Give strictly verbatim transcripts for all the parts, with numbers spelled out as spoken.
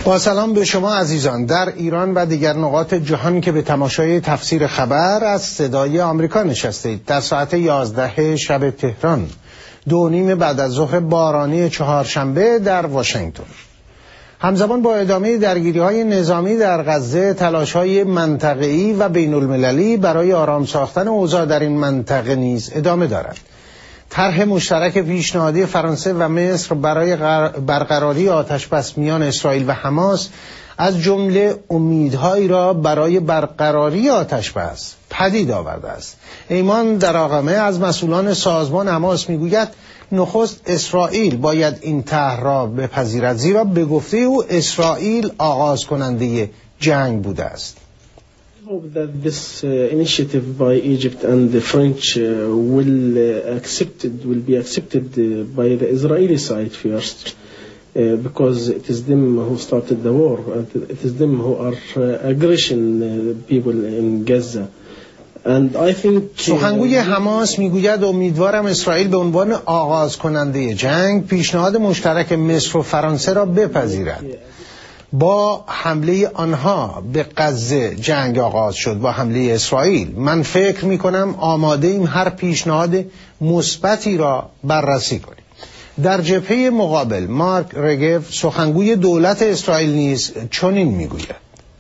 با سلام به شما عزیزان. در ایران و دیگر نقاط جهان که به تماشای تفسیر خبر از صدای آمریکا نشستید، در ساعت یازده شب تهران، دو نیم بعد از ظهر بارانی چهارشنبه در واشنگتن، همزمان با ادامه درگیری‌های نظامی در غزه، تلاش‌های منطقه‌ای و بین‌المللی برای آرام ساختن اوضاع در این منطقه نیز ادامه دارد. طرح مشترک پیشنهادی فرانسه و مصر برای برقراری آتش‌بس میان اسرائیل و حماس از جمله امیدهایی را برای برقراری آتش‌بس پدید آورده است. ایمان دراغمه از مسئولان سازمان حماس میگوید نخست اسرائیل باید این طرح را بپذیرد، زیرا به گفته او اسرائیل آغاز کننده جنگ بوده است. I hope that this uh, initiative by Egypt and the French uh, will uh, accepted will be accepted uh, by the Israeli side first, uh, because it is them who started the war. It is them who are uh, aggression uh, people in Gaza. And I think سخنگوی حماس میگوید امیدوارم اسرائیل به عنوان آغاز کننده جنگ پیشنهاد مشترک مصر و فرانسه را بپذیرد. با حمله آنها به غزه جنگ آغاز شد، با حمله اسرائیل. من فکر می کنم آماده ایم هر پیشنهاد مثبتی را بررسی کنیم. در جبهه مقابل مارک رگف سخنگوی دولت اسرائیل نیز چنین می گوید.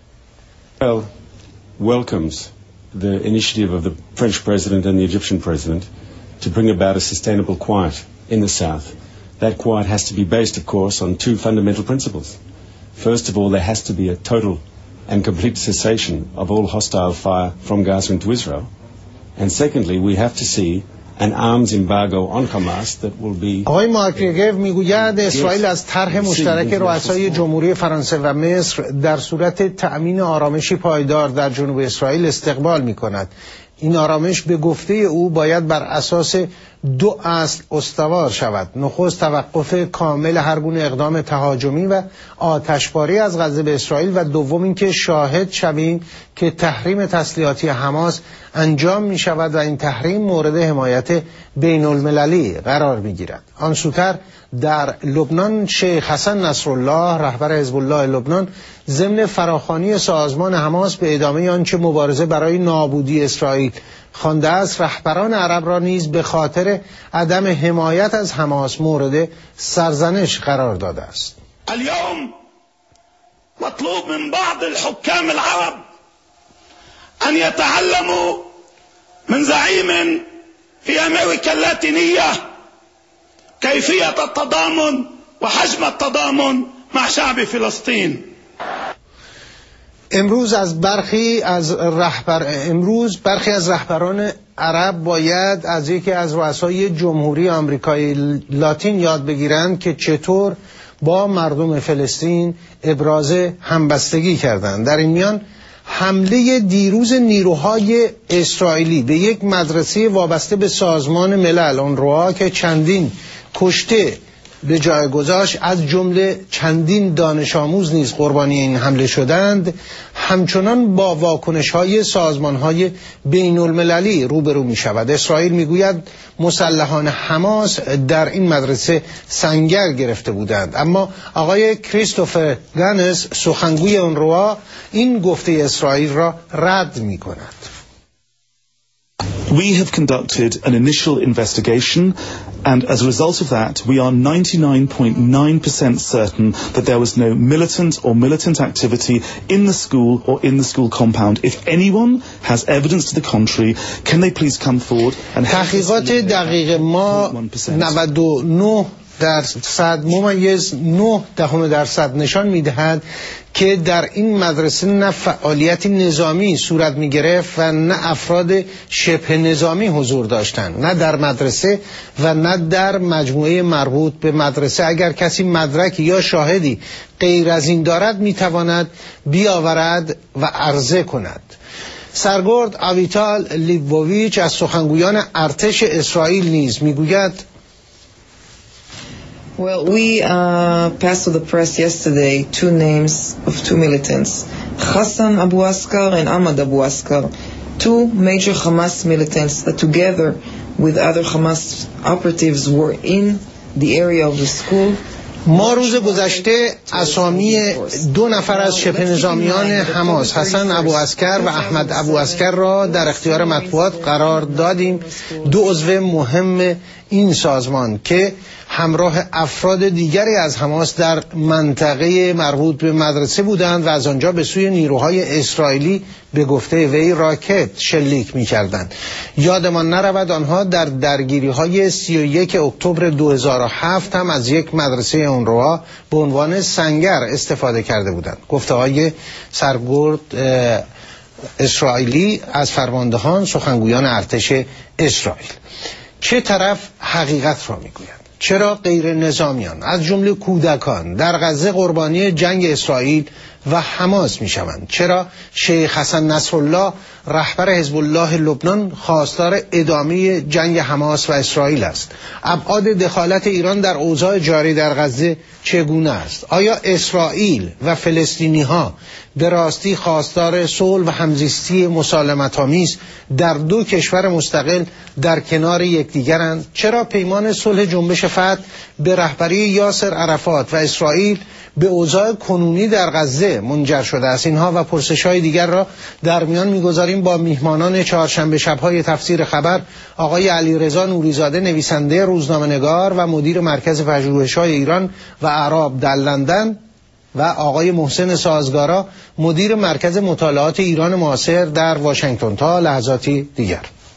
Well, welcomes the initiative of the French president and the Egyptian president to bring about a sustainable quiet in the south. That quiet has to be based, of course, on two fundamental principles. First of all, there has to be a total and complete cessation of all hostile fire from Gaza into Israel. And secondly, we have to see an arms embargo on Hamas that will be... آقای مارک رگف میگوید اسرائیل از طرح مشترک رؤسای جمهوری فرانسه و مصر در صورت تأمین آرامشی پایدار در جنوب اسرائیل استقبال میکند. این آرامش به گفته او باید بر اساس دو اصل استوار شود. نخست توقف کامل هر گونه اقدام تهاجمی و آتشباری از غزه به اسرائیل و دوم اینکه شاهد شویم که تحریم تسلیحاتی حماس انجام می شود و این تحریم مورد حمایت بین المللی قرار می گیرد. آن سوتر در لبنان شیخ حسن نصرالله رهبر حزب الله لبنان ضمن فراخوانی سازمان حماس به ادامه آنچه مبارزه برای نابودی اسرائیل خوانده است، رهبران عرب را نیز به خاطر عدم حمایت از حماس مورد سرزنش قرار داده است. اليوم مطلوب من بعض الحكام العرب أن يتعلموا من زعيم في أمريكا اللاتينية كيفية التضامن وحجم التضامن مع شعب فلسطين. امروز از برخی از رهبر امروز برخی از رهبران عرب باید از یکی از رؤسای جمهوری آمریکای لاتین یاد بگیرند که چطور با مردم فلسطین ابراز همبستگی کردند. در این میان حمله دیروز نیروهای اسرائیلی به یک مدرسه وابسته به سازمان ملل اونروا که چندین کشته به جای گذاشت، از جمله چندین دانش آموز نیز قربانی این حمله شدند، همچنان با واکنش‌های سازمان‌های بین المللی روبرو می شود. اسرائیل می گوید مسلحان حماس در این مدرسه سنگر گرفته بودند، اما آقای کریستوفر گانس سخنگوی اونروا این گفته اسرائیل را رد می کند. We have conducted an initial investigation, and as a result of that, we are ninety-nine point nine percent certain that there was no militant or militant activity in the school or in the school compound. If anyone has evidence to the contrary, can they please come forward and... تحقیقات دقیق ما نود و نه درصد ممیز نه دهم درصد نشان می‌دهد که در این مدرسه نه فعالیت نظامی صورت می‌گرفت و نه افراد شبه نظامی حضور داشتند، نه در مدرسه و نه در مجموعه مربوط به مدرسه. اگر کسی مدرک یا شاهدی غیر از این دارد می‌تواند بیاورد و عرضه کند. سرگرد آویتال لیبوویچ از سخنگویان ارتش اسرائیل نیز می‌گوید Well, we uh, passed to the press yesterday two names of two militants, Hassan Abu Askar and Ahmad Abu Askar, two major Hamas militants that together with other Hamas operatives were in the area of the school ما روز گذشته اسامی دو نفر از شبه نظامیان حماس، حسن ابوعسکر و احمد ابوعسکر را در اختیار مطبوعات قرار دادیم، دو عضو مهم این سازمان که همراه افراد دیگری از حماس در منطقه مربوط به مدرسه بودند و از آنجا به سوی نیروهای اسرائیلی به گفته وی راکت شلیک می کردند. یادمان نرود آنها در درگیری های سی و یک اکتبر دو هزار و هفت هم از یک مدرسه اونروا به عنوان سنگر استفاده کرده بودند. گفته های سرگرد اسرائیلی از فرماندهان سخنگویان ارتش اسرائیل. چه طرف حقیقت را میگوید؟ چرا غیر نظامیان از جمله کودکان در غزه قربانی جنگ اسرائیل و حماس می شوند؟ چرا شیخ حسن نصرالله رهبر حزب الله لبنان خواستار ادامه جنگ حماس و اسرائیل است؟ ابعاد دخالت ایران در اوضاع جاری در غزه چگونه است؟ آیا اسرائیل و فلسطینی ها به راستی خواستار صلح و همزیستی مسالمت‌آمیز در دو کشور مستقل در کنار یکدیگرند؟ چرا پیمان صلح جنبش فتح به رهبری یاسر عرفات و اسرائیل به اوضاع کنونی در غزه منجر شده است؟ اینها و پرسش‌های دیگر را در میان می‌گذاریم با میهمانان چهارشنبه شب‌های تفسیر خبر، آقای علیرضا نوریزاده، نویسنده روزنامه‌نگار و مدیر مرکز پژوهش‌های ایران و اعراب در لندن، و آقای محسن سازگارا، مدیر مرکز مطالعات ایران معاصر در واشنگتن. تا لحظاتی دیگر.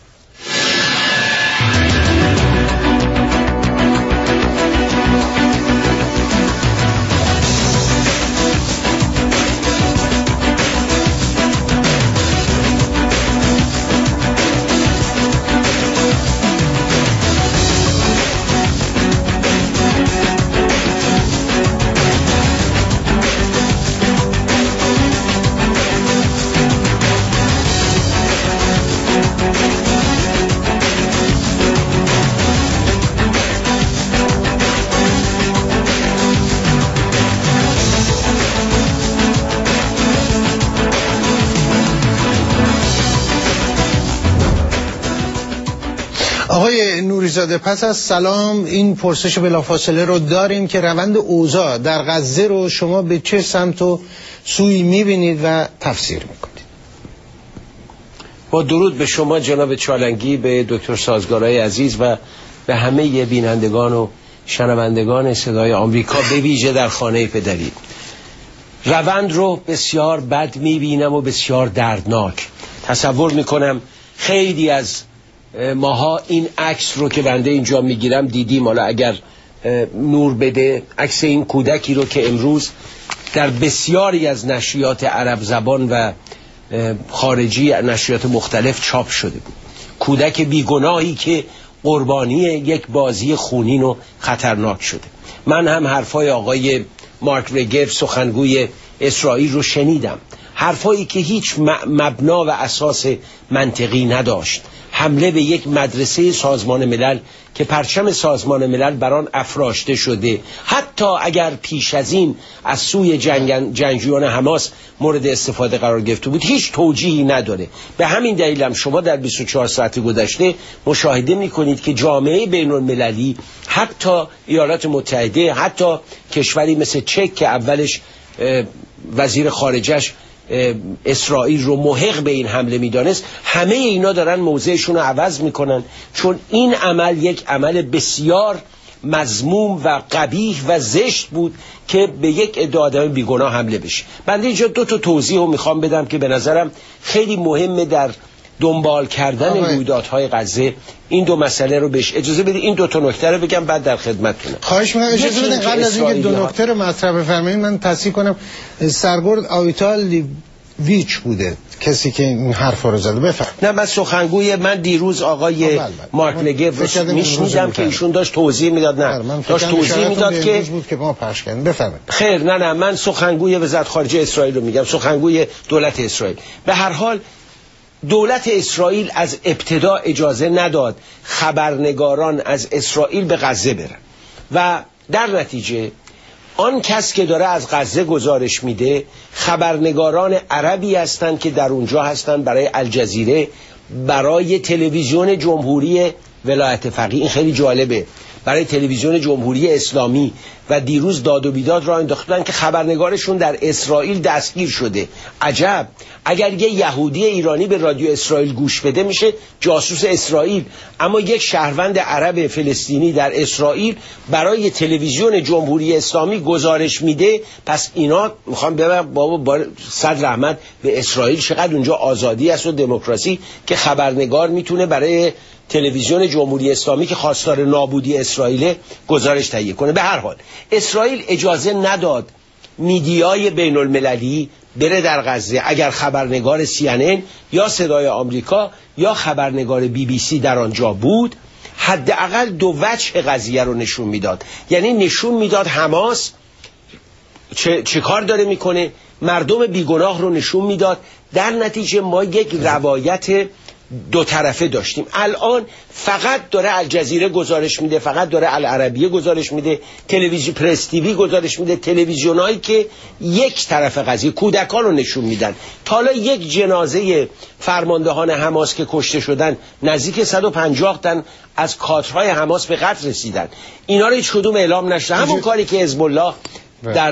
آقای نوریزاده، پس از سلام این پرسش بلافاصله رو داریم که روند اوضاع در غزه رو شما به چه سمت و سوی میبینید و تفسیر میکنید؟ با درود به شما جناب چالنگی، به دکتر سازگارای عزیز و به همه بینندگان و شنوندگان صدای آمریکا، به ویژه در خانه پدری. روند رو بسیار بد میبینم و بسیار دردناک. تصور میکنم خیلی از ماها این عکس رو که بنده اینجا میگیرم دیدیم. حالا اگر نور بده، عکس این کودکی رو که امروز در بسیاری از نشریات عرب زبان و خارجی، نشریات مختلف چاپ شده بود. کودک بیگناهی که قربانی یک بازی خونین و خطرناک شده. من هم حرفای آقای مارک رگف سخنگوی اسرائیل رو شنیدم، حرفایی که هیچ مبنا و اساس منطقی نداشت. حمله به یک مدرسه سازمان ملل که پرچم سازمان ملل بران افراشته شده، حتی اگر پیش از این از سوی جنگ جنگجویان حماس مورد استفاده قرار گرفته بود، هیچ توجیهی نداره. به همین دلیل هم شما در بیست و چهار ساعت گذشته مشاهده میکنید که جامعه بین المللی، حتی ایالات متحده، حتی کشوری مثل چک که اولش وزیر خارجش اسرائیل رو محق به این حمله میدانست، همه اینا دارن موضعشون رو عوض میکنن، چون این عمل یک عمل بسیار مذموم و قبیح و زشت بود که به یک عده آدم بیگناه حمله بشه. بنده اینجا دو تا توضیح رو میخوام بدم که به نظرم خیلی مهمه در دنبال کردن رویدادهای غزه. این دو مسئله رو بهش اجازه بدید این دو تا نکته رو بگم، بعد در خدمتتونم. خواهش می‌کنم اجازه بدید قبل از اینکه دو نکته رو مطرح بفرمایید من تصحیح کنم. سرگرد آیتال ویچ بوده کسی که این حرف رو زده. بفرمایید. نه، من سخنگوی من دیروز آقای مارک لگف رو میشنیدم که ایشون داشت توضیح میداد. نه، داشت توضیح میداد که بود که ما پخش کردیم. بفرمایید. خیر، نه نه من سخنگوی وزارت خارجه اسرائیل رو میگم، سخنگوی دولت اسرائیل. به هر حال دولت اسرائیل از ابتدا اجازه نداد خبرنگاران از اسرائیل به غزه برن و در نتیجه آن کس که داره از غزه گزارش میده خبرنگاران عربی هستند که در اونجا هستند برای الجزیره، برای تلویزیون جمهوری ولایت فقیه. این خیلی جالبه، برای تلویزیون جمهوری اسلامی و دیروز داد و بیداد را انداختن که خبرنگارشون در اسرائیل دستگیر شده. عجب، اگر یه یهودی ایرانی به رادیو اسرائیل گوش بده میشه جاسوس اسرائیل، اما یک شهروند عرب فلسطینی در اسرائیل برای تلویزیون جمهوری اسلامی گزارش میده. پس اینا میخوام ببینم بابا با صد رحمت به اسرائیل چقدر اونجا آزادی است و دموکراسی که خبرنگار میتونه برای تلویزیون جمهوری اسلامی که خواستار نابودی اسرائیل گزارش تهیه کنه. به هر حال اسرائیل اجازه نداد میدیای بین المللی بره در غزه. اگر خبرنگار سی ان ان یا صدای آمریکا یا خبرنگار بی بی سی در آنجا بود، حداقل دو وجه قضیه رو نشون میداد. یعنی نشون میداد حماس چه, چه کار داره میکنه، مردم بیگناه رو نشون میداد. در نتیجه ما یک روایت دو طرفه داشتیم. الان فقط داره الجزیره گزارش میده، فقط داره العربیه گزارش میده، تلویزیون پرس تیوی گزارش میده، تلویزیونایی که یک طرف قضیه کودکان رو نشون میدن. تا حالا یک جنازه فرماندهان حماس که کشته شدن نزدیک صد و پنجاه تن از کادرهای حماس به قتل رسیدن، اینا رو هیچ کدوم اعلام نشده. همون کاری که حزب الله در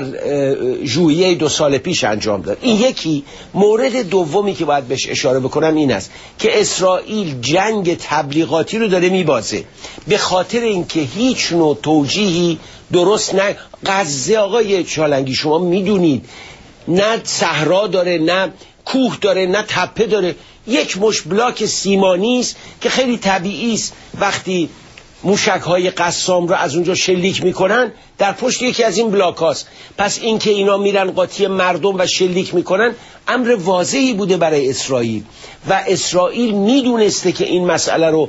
ژوئیه دو سال پیش انجام داد. این یکی. مورد دومی که باید بهش اشاره بکنم این است که اسرائیل جنگ تبلیغاتی رو داره میبازه، به خاطر اینکه هیچ نوع توجیهی درست نه. غزه آقای چالنگی شما میدونید نه صحرا داره، نه کوه داره، نه تپه داره، یک مش بلاک سیمانی است که خیلی طبیعی است وقتی موشک‌های قسام رو از اونجا شلیک میکنن در پشت یکی از این بلاک هاست. پس این که اینا میرن قاطی مردم و شلیک میکنن امر واضحی بوده برای اسرائیل و اسرائیل میدونسته که این مسئله رو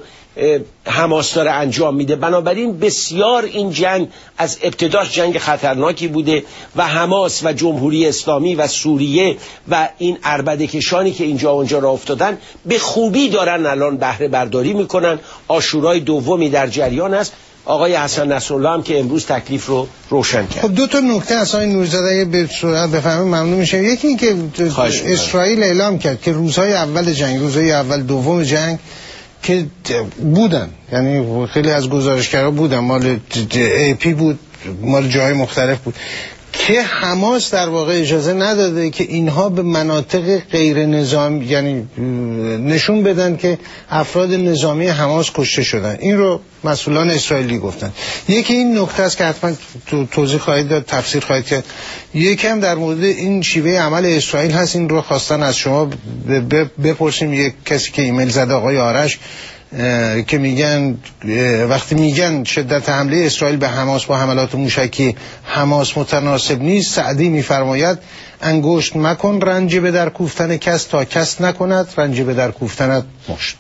حماس داره انجام میده. بنابراین بسیار این جنگ از ابتداش جنگ خطرناکی بوده و حماس و جمهوری اسلامی و سوریه و این عربده‌کشانی که اینجا اونجا را افتادن به خوبی دارن الان بهره برداری میکنن. عاشورای دومی در جریان است. آقای حسن نصرالله هم که امروز تکلیف رو روشن کرد. خب دو تا نکته اصلا این نورزاده به صورت بفهمیم ممنون میشه. یکی این که اسرائیل اعلام کرد که روزهای اول جنگ، روزهای اول دوم جنگ که بودن، یعنی خیلی از گزارشگرها بودن، مال ای پی بود، مال جای مختلف بود، که حماس در واقع اجازه نداده که اینها به مناطق غیر نظامی، یعنی نشون بدن که افراد نظامی حماس کشته شدن. این رو مسئولان اسرائیلی گفتن. یکی این نکته است که حتما تو توضیح خواهید داد، تفسیر خواهید کرد. یکی هم در مورد این شیوه عمل اسرائیل هست. این رو خواستن از شما بپرسیم. یک کسی که ایمیل زده آقای آرش که میگن وقتی میگن شدت حمله اسرائیل به حماس با حملات موشکی حماس متناسب نیست، سعدی میفرماید انگشت مکن رنج به در کوفتن کس تا کس نکند رنج به در کوفتنت مشت.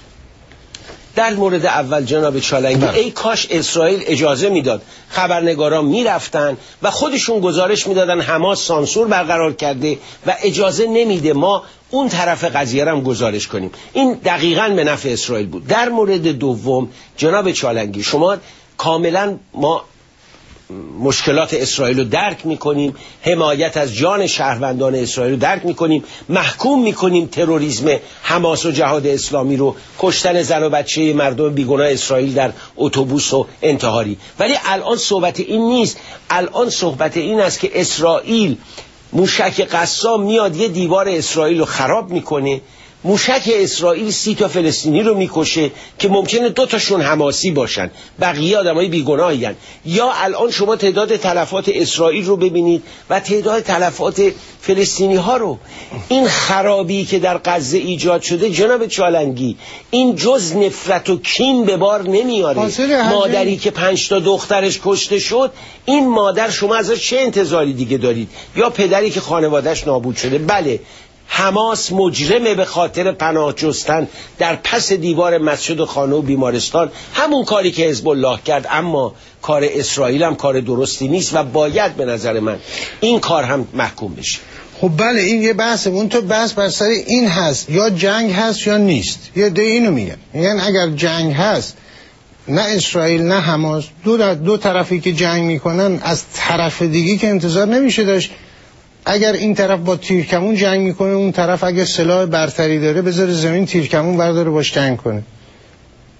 در مورد اول جناب چالنگی نه. ای کاش اسرائیل اجازه میداد خبرنگاران میرفتن و خودشون گزارش میدادن حماس سانسور برقرار کرده و اجازه نمیده ما اون طرف قضیه رو هم گزارش کنیم. این دقیقاً به نفع اسرائیل بود. در مورد دوم جناب چالنگی شما کاملا ما مشکلات اسرائیل رو درک میکنیم، حمایت از جان شهروندان اسرائیل رو درک میکنیم، محکوم میکنیم تروریسم حماس و جهاد اسلامی رو، کشتن زن و بچه مردم بیگناه اسرائیل در اتوبوس و انتحاری. ولی الان صحبت این نیست. الان صحبت این است که اسرائیل موشک قسام میاد یه دیوار اسرائیل رو خراب میکنه، موشک اسرائیل سی تا فلسطینی رو میکشه که ممکنه دو تاشون حماسی باشن، بقیه آدمای بیگناهی هن. یا الان شما تعداد تلفات اسرائیل رو ببینید و تعداد تلفات فلسطینی ها رو. این خرابی که در غزه ایجاد شده جناب چالنگی این جز نفرت و کین به بار نمیاره. مادری که پنج تا دخترش کشته شد، این مادر شما ازش چه انتظاری دیگه دارید؟ یا پدری که خانوادهش نابود شده. بله حماس مجرمه به خاطر پناه جستن در پس دیوار مسجد و خانه و بیمارستان، همون کاری که حزب الله کرد. اما کار اسرائیل هم کار درستی نیست و باید به نظر من این کار هم محکوم بشه. خب بله این یه بحثه. اون تو بحث بر سر این هست یا جنگ هست یا نیست. یه ده اینو میگن میگن اگر جنگ هست نه اسرائیل نه حماس دو, دو طرفی که جنگ میکنن از طرف دیگی که انتظار نمیشه داشت. اگر این طرف با تیرکمون جنگ میکنه اون طرف اگر سلاح برتری داره بذاره زمین تیرکمون برداره باش جنگ کنه.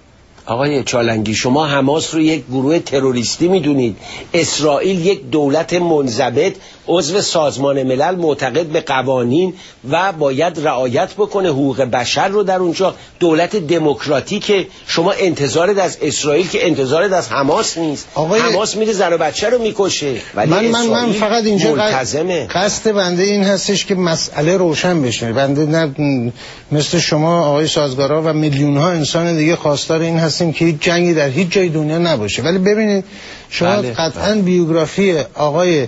آقای چالنگی شما حماس رو یک گروه تروریستی میدونید، اسرائیل یک دولت منضبط عضو سازمان ملل معتقد به قوانین و باید رعایت بکنه حقوق بشر رو در اونجا، دولت دموکراتیک. شما انتظارت از اسرائیل که انتظارت از حماس نیست. آقای... حماس میره زن و بچه رو میکشه ولی من من من فقط اینجا ملتزمه. قصد بنده این هستش که مسئله روشن بشه. بنده نه مثل شما آقای سازگارا و میلیون ها انسان دیگه خواستار این هستیم که هیچ جنگی در هیچ جای دنیا نباشه، ولی ببینید شما بله. قطعا بیوگرافی آقای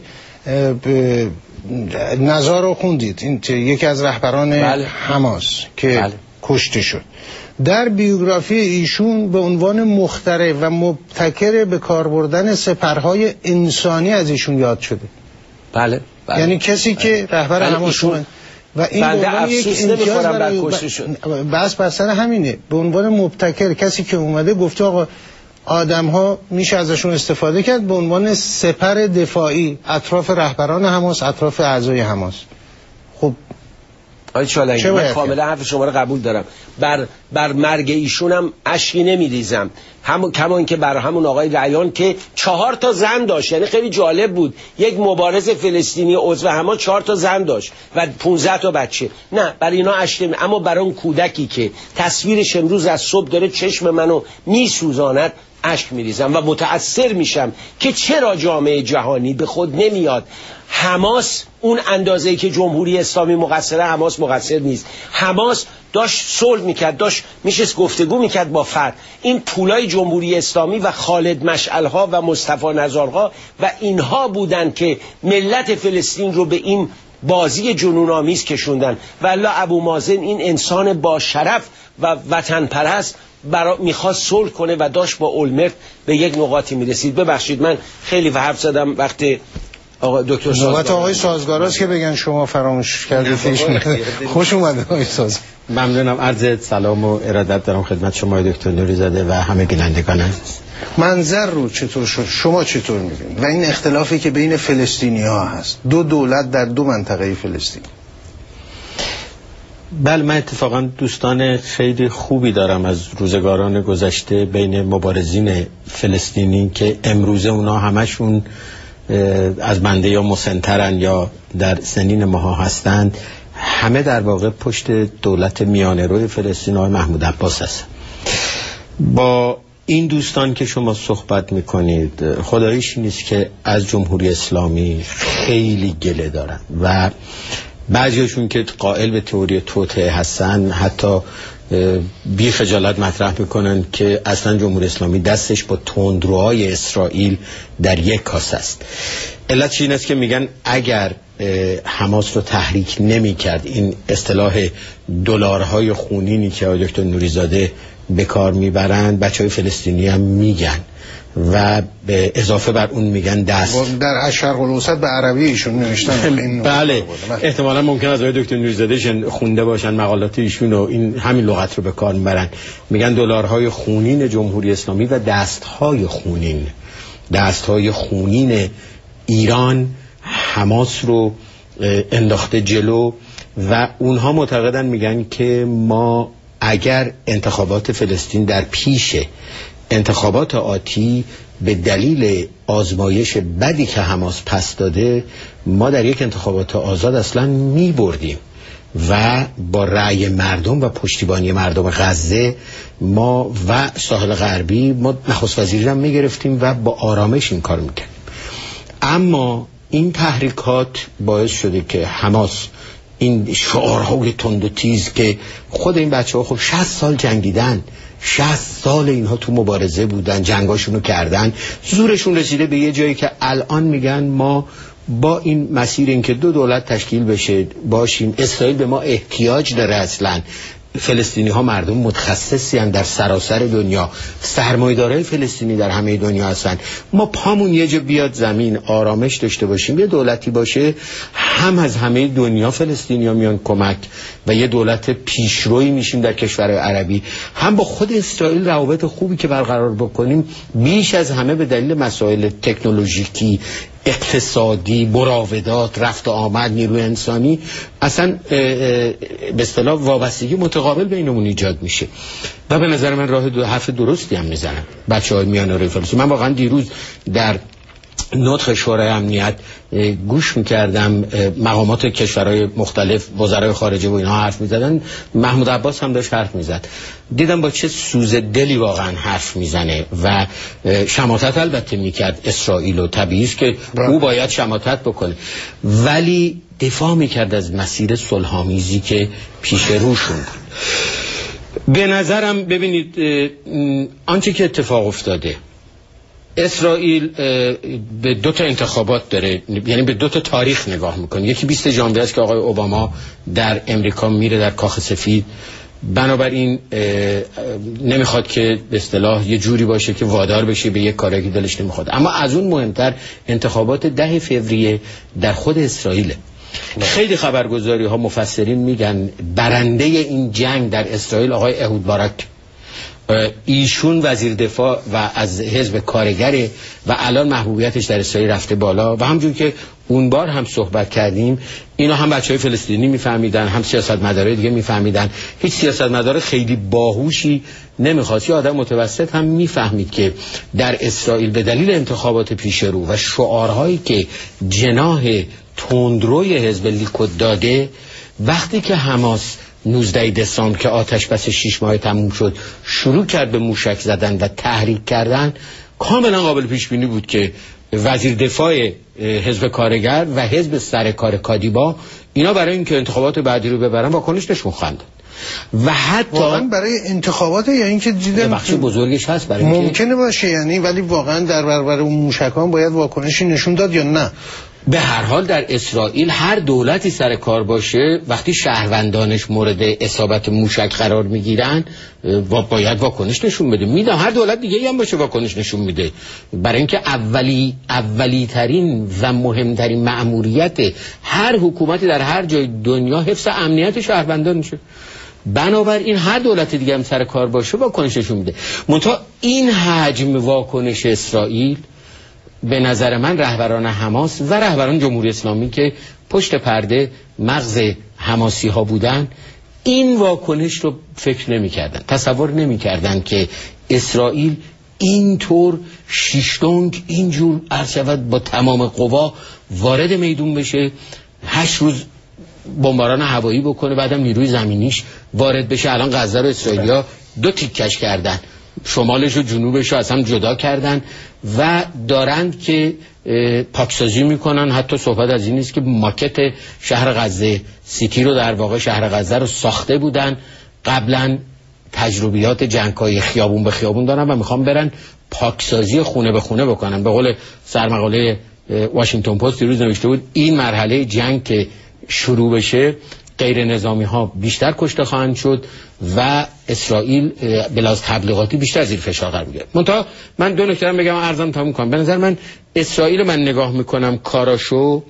نزار رو خوندید، این یکی از رهبران بله. حماس که بله. کشته شد. در بیوگرافی ایشون به عنوان مخترع و مبتکر به کار بردن سپرهای انسانی از ایشون یاد شده. بله, بله. یعنی کسی بله. که رهبر بله. حماس شد و این بنده به عنوان یک امتیاز برای کشته شد. بس بر سر همینه، به عنوان مبتکر کسی که اومده گفته آقا آدم ها میشه ازشون استفاده کرد به عنوان سپر دفاعی اطراف رهبران حماس، اطراف اعضای حماس. خب آقای چالنگی من کاملا حرف شما رو قبول دارم. بر بر مرگ ایشون هم اشکی نمیریزم، همون کمان که بر همون آقای رعیان که چهار تا زن داشت. یعنی خیلی جالب بود، یک مبارز فلسطینی عضو حماس چهار تا زن داشت و پانزده تا بچه. نه برای اینا اشک نمی، اما برای اون کودکی که تصویرش امروز از صبح داره چشم منو میسوزاند اشک میریزم و متأثر میشم که چرا جامعه جهانی به خود نمیاد. حماس اون اندازه‌ای که جمهوری اسلامی مقصره، حماس مقصر نیست. حماس داشت صلح میکرد، داشت میشست گفتگو میکرد با فتح. این پولای جمهوری اسلامی و خالد مشعلها و مصطفی نزارها و اینها بودن که ملت فلسطین رو به این بازی جنون‌آمیز کشوندن. والله ابو مازن این انسان با شرف و وطن پرست برا میخواست صلح کنه و داشت با اولمرت به یک نقاطی میرسید. ببخشید من خیلی حرف زدم. وقتی آقا دکتر سازگارا آقای سازگاراست که بگن شما فراموش کردید. خوش اومد آقای ساز. ممنونم. عرض سلام و ارادت دارم خدمت شما دکتر نوری‌زاده و همه بینندگان عزیز. منظر رو چطور شد؟ شما چطور می‌بینید؟ و این اختلافی که بین فلسطینی‌ها هست، دو دولت در دو منطقه فلسطین. بله من اتفاقا دوستان خیلی خوبی دارم از روزگاران گذشته بین مبارزین فلسطینی که امروزه اونا همشون از بنده یا مسنترن یا در سنین ماها هستند، همه در واقع پشت دولت میانه روی فلسطین های محمود عباس هست. با این دوستان که شما صحبت میکنید خداییش نیست که از جمهوری اسلامی خیلی گله دارن و بعضیشون که قائل به تئوری توطئه هستن حتی بی خجالت مطرح میکنن که اصلا جمهوری اسلامی دستش با تندروهای اسرائیل در یک کاسه است. علت این است که میگن اگر حماس رو تحریک نمی کرد، این اصطلاح دلارهای خونینی که آقای دکتر نوری‌زاده به کار میبرند بچهای فلسطینی هم میگن و به اضافه بر اون میگن دست در شرق الاوسط به عربی ایشون نوشتن. بله احتمالا ممکن است آقای دکتر نوری‌زاده خونده باشن مقالات ایشون و این همین لغت رو به کار میبرن. میگن دلارهای خونین جمهوری اسلامی و دستهای خونین دستهای خونین ایران حماس رو انداخته جلو و اونها معتقدن میگن که ما اگر انتخابات فلسطین در پیش انتخابات آتی به دلیل آزمایش بدی که حماس پس داده ما در یک انتخابات آزاد اصلا می بردیم و با رأی مردم و پشتیبانی مردم غزه ما و ساحل غربی ما نخست وزیری هم می گرفتیم و با آرامش این کار می کردیم. اما این تحریکات باعث شده که حماس این شعارهای تند و تیز که خود این بچه ها خب شصت سال جنگیدن، شصت سال اینها تو مبارزه بودن، جنگاشونو کردن، زورشون رسیده به یه جایی که الان میگن ما با این مسیر این که دو دولت تشکیل بشه باشیم، اسرائیل به ما احتیاج داره. اصلا فلسطینی ها مردم متخصصی هستند در سراسر دنیا، سرمایه‌دارای فلسطینی در همه دنیا هستن. ما پامون یه جا بیاد زمین، آرامش داشته باشیم، یه دولتی باشه، هم از همه دنیا فلسطینی‌ها میان کمک و یه دولت پیشروی میشیم در کشورهای عربی، هم با خود اسرائیل روابط خوبی که برقرار بکنیم، بیش از همه به دلیل مسائل تکنولوژیکی، اقتصادی، مراودات، رفت و آمد، نیروی انسانی، اصلا به اصطلاح وابستگی متقابل بینمون ایجاد میشه و به نظر من راه دو حرف درستی هم میزنن بچهای میانه فلسطین. من واقعا دیروز در نطق شورای امنیت گوش میکردم، مقامات کشورهای مختلف، وزرای خارجه و اینها حرف میزدن، محمود عباس هم داشت حرف میزد، دیدم با چه سوز دلی واقعا حرف میزنه و شماتت البته میکرد اسرائیل و طبیعی است که او باید شماتت بکنه، ولی دفاع میکرد از مسیر صلح‌آمیزی که پیش روشون بود. به نظرم ببینید آنچه که اتفاق افتاده، اسرائیل به دو تا انتخابات داره، یعنی به دو تا تاریخ نگاه میکنه. یکی بیست ژانویه است که آقای اوباما در امریکا میره در کاخ سفید، بنابراین نمیخواد که به اصطلاح یه جوری باشه که وادار بشه به یک کاری که دلش نمیخواد. اما از اون مهمتر انتخابات ده فوریه در خود اسرائیل. خیلی خبرگزاری ها، مفسرین میگن برنده این جنگ در اسرائیل آقای اهود باراک، ایشون وزیر دفاع و از حزب کارگره و الان محبوبیتش در اسرائیل رفته بالا و همونجور که اون بار هم صحبت کردیم، اینو هم بچهای فلسطینی میفهمیدن، هم سیاستمدارای دیگه میفهمیدن. هیچ سیاستمدار خیلی باهوشی نمیخواست، یا آدم متوسط هم میفهمید که در اسرائیل به دلیل انتخابات پیش رو و شعارهایی که جناح تندروی حزب لیکود داده، وقتی که حماس نوزده دسامبر که آتش بس شش ماه تموم شد شروع کرد به موشک زدن و تحریک کردن، کاملا قابل پیش بینی بود که وزیر دفاع حزب کارگر و حزب سرکار کادیبا اینا برای اینکه انتخابات بعدی رو ببرن واکنش نشون خواهند و حتی واقعا برای انتخابات یا اینکه دیدن بخش بزرگش هست برای ممکنه باشه، یعنی ولی واقعا در برابر اون موشکان باید واکنشی نشون داد یا نه؟ به هر حال در اسرائیل هر دولتی سر کار باشه وقتی شهروندانش مورد اصابت موشک قرار میگیرن و باید واکنش نشون بده. میدم هر دولت دیگه هم باشه واکنش نشون میده، برای اینکه اولی اولی ترین و مهمترین مأموریت هر حکومتی در هر جای دنیا حفظ امنیت شهروندان میشه. بنابراین هر دولت دیگه هم سر کار باشه واکنش نشون میده. منتها این حجم واکنش اسرائیل به نظر من رهبران حماس و رهبران جمهوری اسلامی که پشت پرده مغز حماسی ها بودن این واکنش رو فکر نمی کردن، تصور نمی کردن که اسرائیل اینطور شیشتونگ اینجور عرض شود با تمام قوا وارد میدون بشه، هشت روز بمباران هوایی بکنه، بعدم نیروی زمینیش وارد بشه. الان غزه رو اسرائیلیا دو تیکش کردن، شمالش و جنوبش رو از هم جدا کردن و دارند که پاکسازی میکنن. حتی صحبت از این نیست که ماکت شهر غزه سیتی رو در واقع شهر غزه رو ساخته بودن، قبلا تجربیات جنگ‌های خیابون به خیابون دارن و میخوام برن پاکسازی خونه به خونه بکنن. به قول سرمقاله واشنگتن پست دیروز نوشته بود این مرحله جنگ که شروع بشه غیر نظامی ها بیشتر کشته خواهند شد و اسرائیل بلاز تبلیغاتی بیشتر زیر فشار قرار میگیره. منتها من دو نکته بگم ارزم تموم کنم. به نظر من اسرائیل من نگاه میکنم کاراشو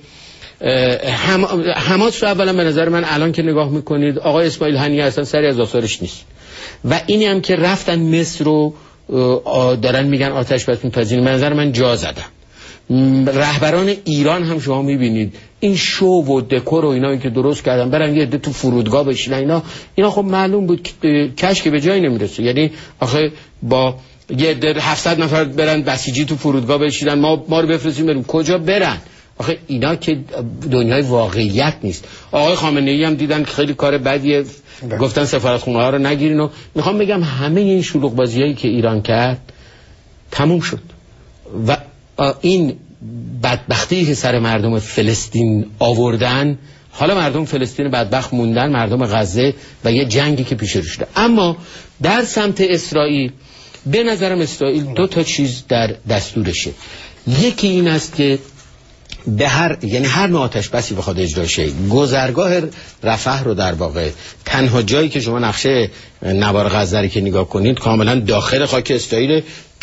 هم حماس رو اولا به نظر من الان که نگاه میکنید آقای اسماعیل هنیه اصلا سری از آثارش نیست و اینی هم که رفتن مصر رو دارن میگن آتش بس می‌تازین، به نظر من جا زدن. رهبران ایران هم شما میبینید این شو و دکور و اینا که درست کردن برن یه عده تو فرودگاه بشینن، اینا اینا خب معلوم بود کشک به جایی نمیرسه. یعنی آخه با یه عده هفتصد نفر برن بسیجی تو فرودگاه بشینن، ما ما رو بفرستیم بریم کجا برن؟ آخه اینا که دنیای واقعیت نیست. آقای خامنه‌ای هم دیدن خیلی کار بدیه، گفتن سفارتخونه ها رو نگیرین و میخوام بگم همه این شلوغ بازیایی که ایران کرد تموم شد و این بدبختی که سر مردم فلسطین آوردن، حالا مردم فلسطین بدبخت موندن، مردم غزه و یه جنگی که پیش رو شده. اما در سمت اسرائیل به نظرم اسرائیل دو تا چیز در دستورشه. یکی این است که به هر یعنی هر نوع آتش بسی بخواد اجرا شه، گذرگاه رفح رو در واقع تنها جایی که شما نقشه نوار غزه رو که نگاه کنید کاملا داخل خاک اسرائیل، جز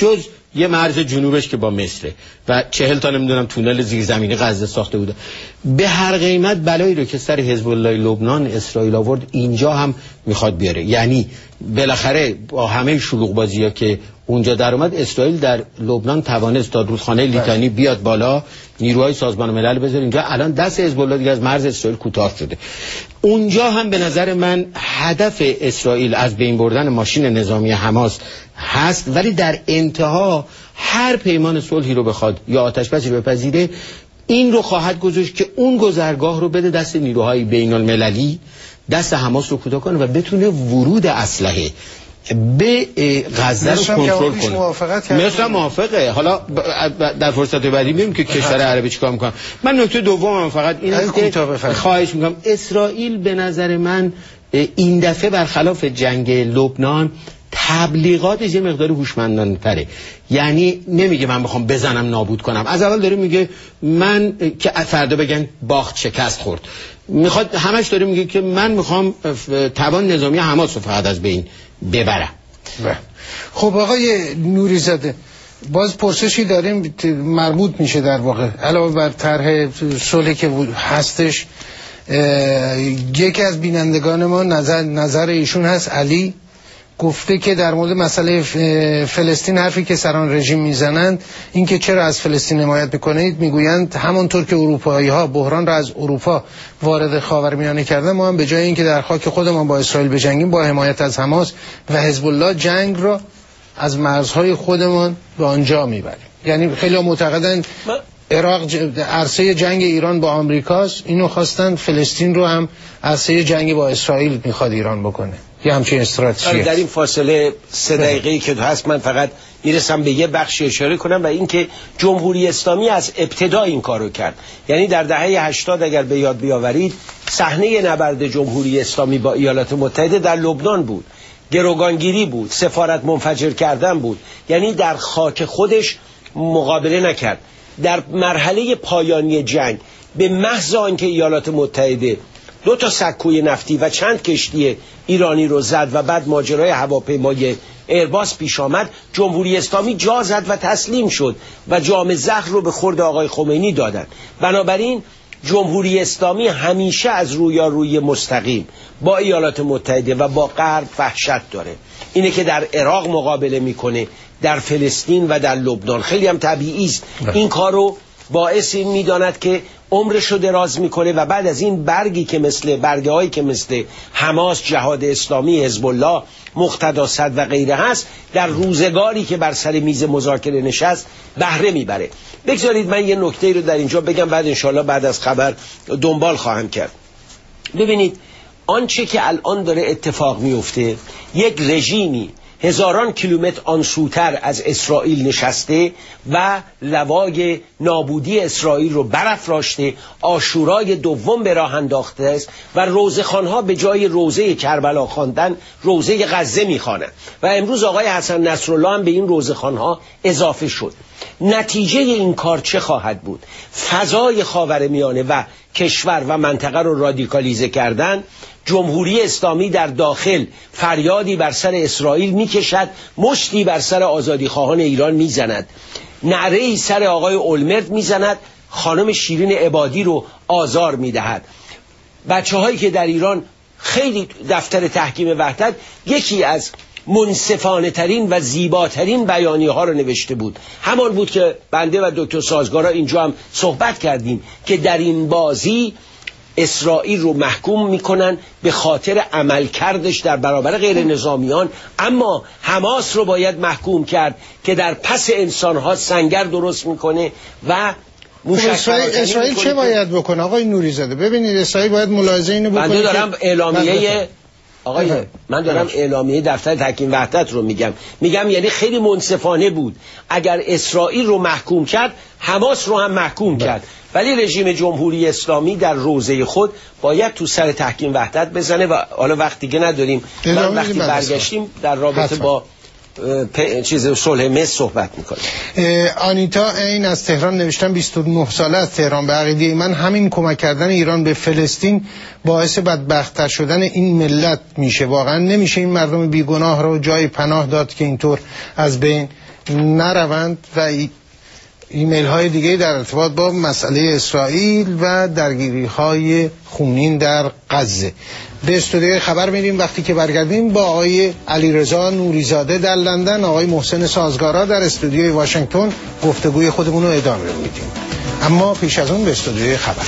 یه مرز جنوبش که با مصره و چهل تا نمیدونم تونل زیرزمینی غزه ساخته بوده. به هر قیمت بلایی رو که سر حزب الله لبنان اسرائیل آورد اینجا هم میخواد بیاره. یعنی بالاخره با همه شلوغ بازی‌ها که اونجا در اومد، اسرائیل در لبنان توانست تا رودخانه لیتانی بیاد بالا، نیروهای سازمان ملل بذاره اینجا. الان دست حزب الله دیگه از مرز اسرائیل کوتاه شده. اونجا هم به نظر من هدف اسرائیل از بین بردن ماشین نظامی حماس هست، ولی در انتها هر پیمان صلحی رو بخواد یا آتش‌بسی رو بپذیره، این رو خواهد گذاشت که اون گذرگاه رو بده دست نیروهای بین المللی، دست حماس رو کوتاه کنه و بتونه ورود اسلحه به غزه رو کنترل کنه. مثلا موافقه. حالا در فرصت بعدی میبینیم که کشور عربی چیکار میکنن. من نکته دومم فقط این است که خواهش میکنم، اسرائیل به نظر من این دفعه برخلاف جنگ لبنان تبلیغاتش یه مقدار هوشمندانه تره. یعنی نمیگه من بخوام بزنم نابود کنم، از اول داره میگه من که فردا بگن باخت شکست خورد، میخواد همش داره میگه که من میخوام توان نظامی حماس رو فقط از بین ببرم. خب آقای نوری زاده، باز پرسشی داریم مربوط میشه در واقع علاوه بر طرح صلحی که هستش. یکی از بینندگان ما نظر نظر ایشون هست، علی گفته که در مورد مسئله فلسطین حرفی که سران رژیم میزنند این که چرا از فلسطین حمایت میکنید، میگویند همونطور که اروپایی ها بحران را از اروپا وارد خاورمیانه کردن، ما هم به جای اینکه در خاک خودمان با اسرائیل بجنگیم، با حمایت از حماس و حزب الله جنگ را از مرزهای خودمان به آنجا میبریم. یعنی خیلی معتقدن عراق عرصه جنگ ایران با آمریکاست، اینو خواستن فلسطین رو هم عرصه جنگ با اسرائیل میخواد ایران بکنه. یه همچین استراتژی. در این فاصله سه دقیقه‌ای که هست من فقط میرسم به یه بخشی اشاره کنم و اینکه جمهوری اسلامی از ابتدا این کارو کرد. یعنی در دهه هشتاد اگر به یاد بیاورید، صحنه نبرد جمهوری اسلامی با ایالات متحده در لبنان بود، گروگانگیری بود، سفارت منفجر کردن بود. یعنی در خاک خودش مقابله نکرد. در مرحله پایانی جنگ به محض آنکه ایالات متحده دو تا سکوی نفتی و چند کشتی ایرانی رو زد و بعد ماجرای هواپیمای ایرباس پیش آمد، جمهوری اسلامی جا زد و تسلیم شد و جام زهر رو به خورد آقای خمینی دادن. بنابراین جمهوری اسلامی همیشه از رویارویی مستقیم با ایالات متحده و با غرب وحشت داره. اینه که در عراق مقابله میکنه، در فلسطین و در لبنان. خیلی هم طبیعی است این کارو باعث این میداند که عمرشو دراز میکنه و بعد از این برگی که مثل برگه هایی که مثل حماس، جهاد اسلامی، حزب الله، مقتدا صدر و غیره هست، در روزگاری که بر سر میز مذاکره نشست بهره میبره. بگذارید من یه نکته رو در اینجا بگم، بعد انشالله بعد از خبر دنبال خواهم کرد. ببینید آنچه که الان داره اتفاق میفته، یک رژیمی هزاران کیلومتر آنسوتر از اسرائیل نشسته و لوای نابودی اسرائیل رو برافراشته، عاشورای دوم به راه انداخته است و روزخوان‌ها به جای روزه کربلا خواندن روزه غزه می‌خوانند و امروز آقای حسن نصرالله هم به این روزخوان‌ها اضافه شد. نتیجه این کار چه خواهد بود؟ فضای خاورمیانه و کشور و منطقه رو رادیکالیزه کردن. جمهوری اسلامی در داخل فریادی بر سر اسرائیل میکشد، مشتی بر سر آزادی خواهان ایران میزند، نعره‌ای سر آقای اولمرت میزند، خانم شیرین عبادی رو آزار میدهد. بچه هایی که در ایران خیلی دفتر تحکیم وحدت یکی از منصفانه ترین و زیباترین بیانیه ها رو نوشته بود، همان بود که بنده و دکتر سازگارا اینجا هم صحبت کردیم که در این بازی اسرائیل رو محکوم میکنن به خاطر عمل کردش در برابر غیر نظامیان، اما حماس رو باید محکوم کرد که در پس انسانها سنگر درست میکنه و اسرائیل, اسرائیل چه باید بکنه آقای نوری زاده؟ ببینید اسرائیل باید ملاحظه اینو بکنه. من دارم اعلامیه آقای من دارم اعلامیه دفتر تحکیم وحدت رو میگم میگم یعنی خیلی منصفانه بود. اگر اسرائیل رو محکوم کرد، حماس رو هم محکوم بله. کرد. ولی رژیم جمهوری اسلامی در روزه خود باید تو سر تحکیم وحدت بزنه و حالا وقت دیگه نداریم. من وقتی برگشتیم در رابطه حتما. با چیز صلح مصر صحبت میکنه. آنیتا این از تهران نوشتن بیست و نه ساله از تهران، به عقیده من همین کمک کردن ایران به فلسطین باعث بدبخت‌تر شدن این ملت میشه. واقعا نمیشه این مردم بیگناه رو جای پناه داد که اینطور از بین نروند و ای... ایمیل های دیگه در ارتباط با مسئله اسرائیل و درگیری های خونین در غزه. به استودیوی خبر میریم. وقتی که برگردیم با آقای علیرضا نوریزاده در لندن، آقای محسن سازگارا در استودیوی واشنگتن گفتگوی خودمون رو ادامه میدیم. اما پیش از اون به استودیوی خبر.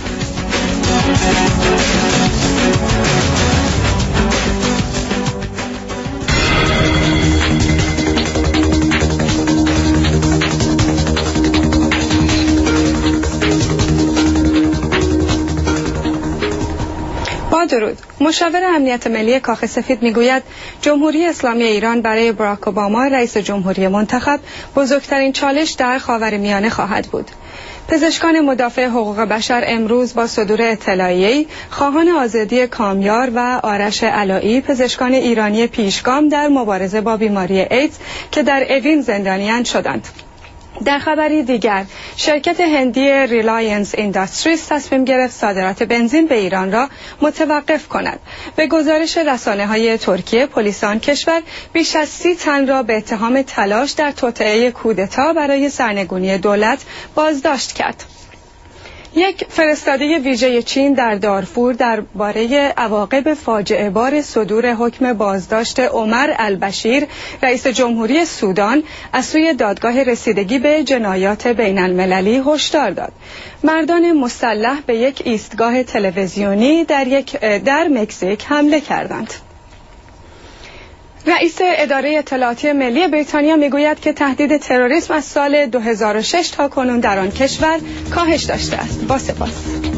درود. مشاور امنیت ملی کاخ سفید میگوید جمهوری اسلامی ایران برای باراک اوباما رئیس جمهوری منتخب بزرگترین چالش در خاورمیانه خواهد بود. پزشکان مدافع حقوق بشر امروز با صدور اطلاعیه‌ای خواهان آزادی کامیار و آرش علایی، پزشکان ایرانی پیشگام در مبارزه با بیماری ایدز که در اوین زندانیان شدند. در خبری دیگر، شرکت هندی ریلاینس اینداستریز تصمیم گرفت صادرات بنزین به ایران را متوقف کند. به گزارش رسانه‌های ترکیه، پلیس آن کشور بیش از سی تن را به اتهام تلاش در توطئه کودتا برای سرنگونی دولت بازداشت کرد. یک فرستاده ویژه چین در دارفور درباره عواقب فاجعه بار صدور حکم بازداشت عمر البشیر رئیس جمهوری سودان از سوی دادگاه رسیدگی به جنایات بین المللی هشدار داد. مردان مسلح به یک ایستگاه تلویزیونی در یک در مکزیک حمله کردند. رئیس اداره اطلاعاتی ملی بریتانیا میگوید که تهدید تروریسم از سال دو هزار و شش تا کنون در آن کشور کاهش داشته است. با سپاس.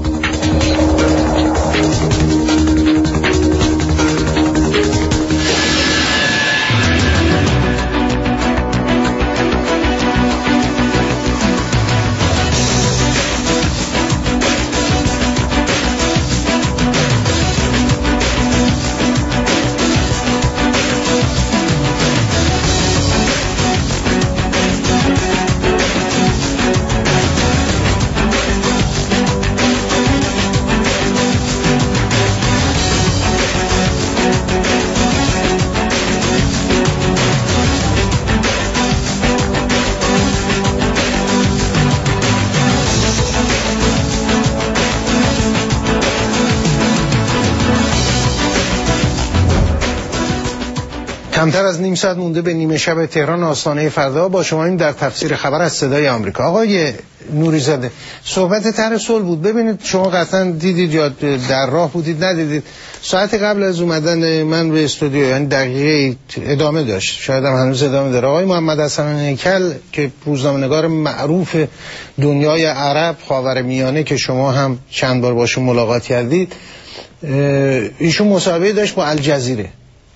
کمتر از نیم ساعت مونده به نیمه شب تهران آستانه فردا با شما این در تفسیر خبر از صدای آمریکا. آقای نوریزاده، صحبت طرح صلح بود. ببینید شما قطعا دیدید یا در راه بودید ندیدید، ساعت قبل از اومدن من به استودیو یعنی دقیقه ادامه داشت، شاید هم هنوز ادامه داره، آقای محمد حسن هیکل که روزنامه‌نگار معروف دنیای عرب خاورمیانه که شما هم چند بار باشون ملاقات کردید، ایشون مصاحبه داشت با الجزیره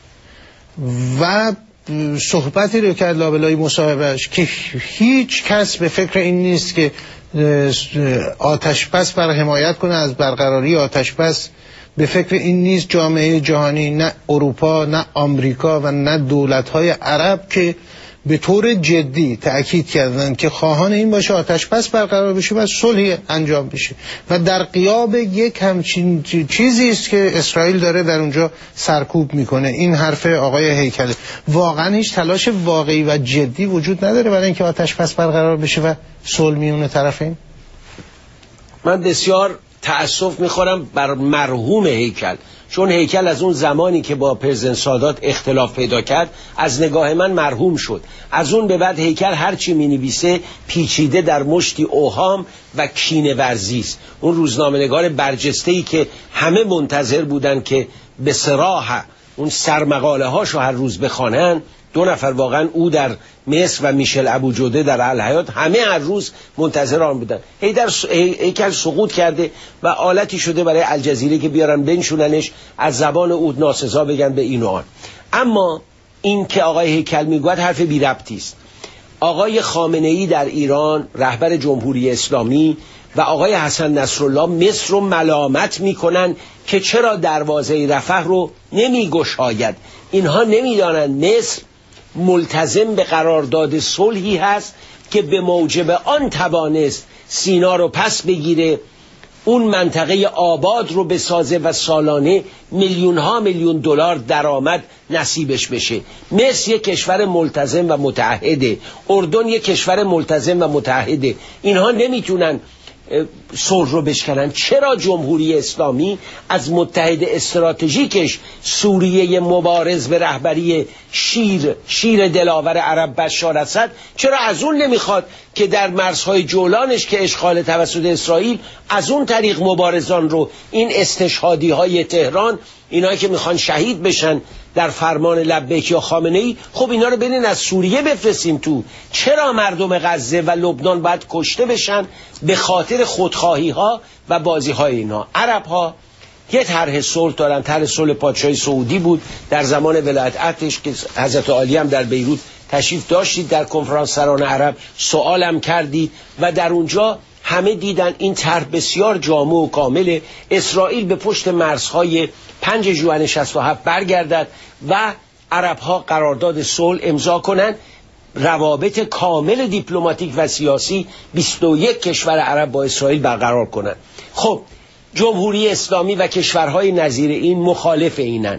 و صحبتی رو کرد لابلای مصاحبهش که هیچ کس به فکر این نیست که آتش‌بس بر حمایت کنه از برقراری آتش‌بس، به فکر این نیست جامعه جهانی، نه اروپا نه آمریکا و نه دولت‌های عرب که به طور جدی تأکید کردن که خواهان این باشه آتش‌بس برقرار بشه و صلح انجام بشه و در غیاب یک همچین چیزی است که اسرائیل داره در اونجا سرکوب میکنه. این حرف آقای هیکل. واقعا هیچ تلاش واقعی و جدی وجود نداره برای اینکه آتش‌بس برقرار بشه و صلح میونه طرفین؟ من بسیار تأسف میخورم بر مرحوم هیکل، چون هیکل از اون زمانی که با پرزیدنت سادات اختلاف پیدا کرد از نگاه من مرحوم شد. از اون به بعد هیکل هرچی می نویسه پیچیده در مشتی اوهام و کینه ورزی است. اون روزنامه‌نگار برجسته‌ای که همه منتظر بودن که به صراحت اون سرمقاله هاشو هر روز بخوانن، دو نفر واقعا، او در مصر و میشل ابوجوده در الحیات، همه هر روز منتظر آن بودن. هیدر هیکل سقوط کرده و آلتی شده برای الجزیره که بیارن بنشوننش، از زبان اود ناسزا بگن به این و آن. اما این که آقای هیکل میگوید حرف بی ربطی است. آقای خامنه‌ای در ایران رهبر جمهوری اسلامی و آقای حسن نصرالله مصر رو ملامت میکنن که چرا دروازه رفح رو نمیگشاید. اینها نمیدانند مصر ملتزم به قرارداد صلحی هست که به موجب آن توانست سینا رو پس بگیره، اون منطقه آباد رو بسازه و سالانه میلیون ها میلیون دلار درآمد نصیبش بشه. مصر یک کشور ملتزم و متعهده، اردن یک کشور ملتزم و متعهده، اینها نمیتونن صلح رو بشکنن. چرا جمهوری اسلامی از متحد استراتژیکش سوریه مبارز به رهبری شیر شیر دلاور عرب بشار اسد، چرا از اون نمیخواد که در مرزهای جولانش که اشغال توسط اسرائیل از اون طریق مبارزان رو، این استشهادی های تهران، اینایی که میخوان شهید بشن در فرمان لبیک یا خامنه‌ای، خب اینا رو برین از سوریه بفرستیم تو. چرا مردم غزه و لبنان باید کشته بشن به خاطر خودخواهی ها و بازی های اینا؟ عرب ها یه طرح صلح دارن، طرح صلح پادشاهی سعودی بود در زمان ولایت عهدش که حضرت عالی هم در بیروت تشریف داشتید، در کنفرانس سران عرب سوالم کردید و در اونجا همه دیدن این طرح بسیار جامع و کامل. اسرائیل به پشت مرزهای پنج ژوئن شصت و هفت برگردد و عرب ها قرارداد صلح امضا کنند، روابط کامل دیپلماتیک و سیاسی بیست و یک کشور عرب با اسرائیل برقرار کنند. خب جمهوری اسلامی و کشورهای نظیر این مخالف اینن،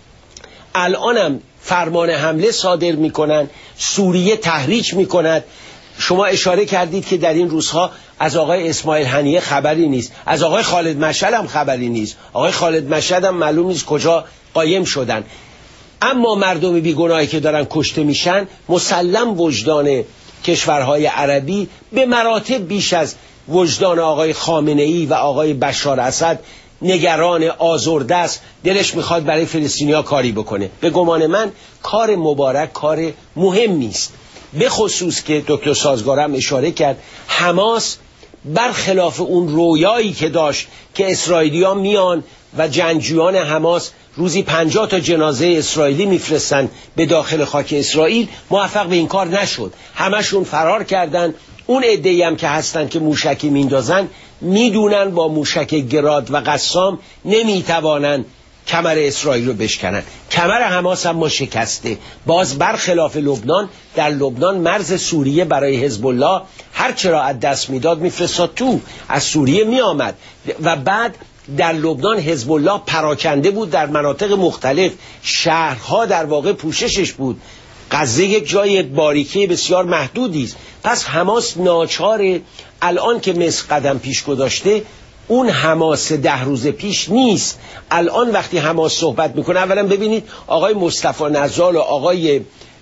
الانم فرمان حمله صادر میکنن، سوریه تحریک میکند. شما اشاره کردید که در این روزها از آقای اسماعیل هنیه خبری نیست، از آقای خالد مشهد هم خبری نیست. آقای خالد مشهد هم معلوم نیست کجا قایم شدن. اما مردم بیگناهی که دارن کشته میشن، مسلم وجدان کشورهای عربی به مراتب بیش از وجدان آقای خامنه‌ای و آقای بشار اسد نگران، آزرده است، دلش میخواد برای فلسطینیا کاری بکنه. به گمان من کار مبارک کار مهمی است، به خصوص که دکتر سازگار هم اشاره کرد حماس برخلاف اون رویایی که داشت که اسرائیلی‌ها میان و جنگجویان حماس روزی پنجاه تا جنازه اسرائیلی میفرستن به داخل خاک اسرائیل، موفق به این کار نشد، همشون فرار کردن. اون عده‌ای هم که هستن که موشکی میندازن میدونن با موشک گراد و قسام نمیتوانن کمر اسرائیل رو بشکنن. کمر حماس هم ما شکسته. باز برخلاف لبنان، در لبنان مرز سوریه برای حزب الله هر چرا از دست میداد میفرستاد تو، از سوریه میآمد و بعد در لبنان حزب الله پراکنده بود در مناطق مختلف، شهرها در واقع پوششش بود. غزه یک جای باریکه بسیار محدودی است. پس حماس ناچار الان که مصر قدم پیش گذاشته، اون حماس ده روز پیش نیست. الان وقتی حماس صحبت میکنه، اولا ببینید آقای مصطفی نزال و آقای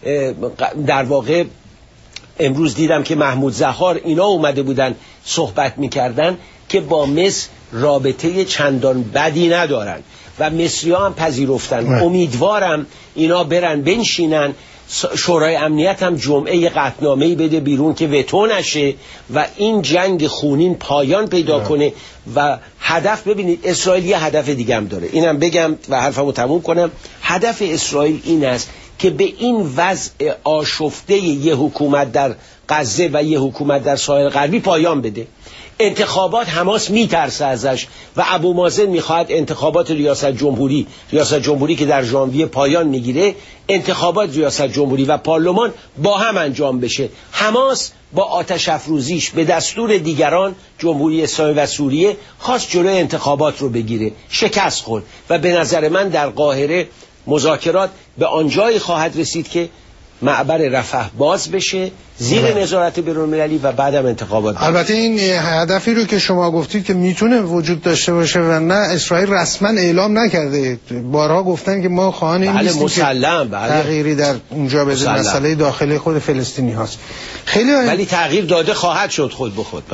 در واقع امروز دیدم که محمود زهار اینا اومده بودن صحبت میکردن که با مصر رابطه چندان بدی ندارن و مصری ها هم پذیرفتن. امیدوارم اینا برن بنشینن، شورای امنیت هم جمعه قطعنامه‌ای بده بیرون که وتو نشه و این جنگ خونین پایان پیدا نه. کنه و هدف، ببینید اسرائیل یه هدف دیگه هم داره، اینم بگم و حرفمو تموم کنم. هدف اسرائیل این است که به این وضع آشفته یه حکومت در غزه و یه حکومت در ساحل غربی پایان بده. انتخابات حماس میترسه ازش و ابو مازن میخواد انتخابات ریاست جمهوری ریاست جمهوری که در ژانویه پایان میگیره، انتخابات ریاست جمهوری و پارلمان با هم انجام بشه. حماس با آتش افروزیش به دستور دیگران، جمهوری اسلامی و سوریه، خواست جلوی انتخابات رو بگیره، شکست خورد و به نظر من در قاهره مذاکرات به آنجایی خواهد رسید که معبر رفح باز بشه زیر نظارت بین‌المللی و بعدم انتخابات باز. البته این هدفی رو که شما گفتید که میتونه وجود داشته باشه و نه اسرائیل رسما اعلام نکرده، بارها گفتن که ما خواهان این نیستیم مسلم بله. تغییری در اونجا بده، مسئله داخلی خود فلسطینی هاست. خیلی ولی تغییر داده خواهد شد خود به خود.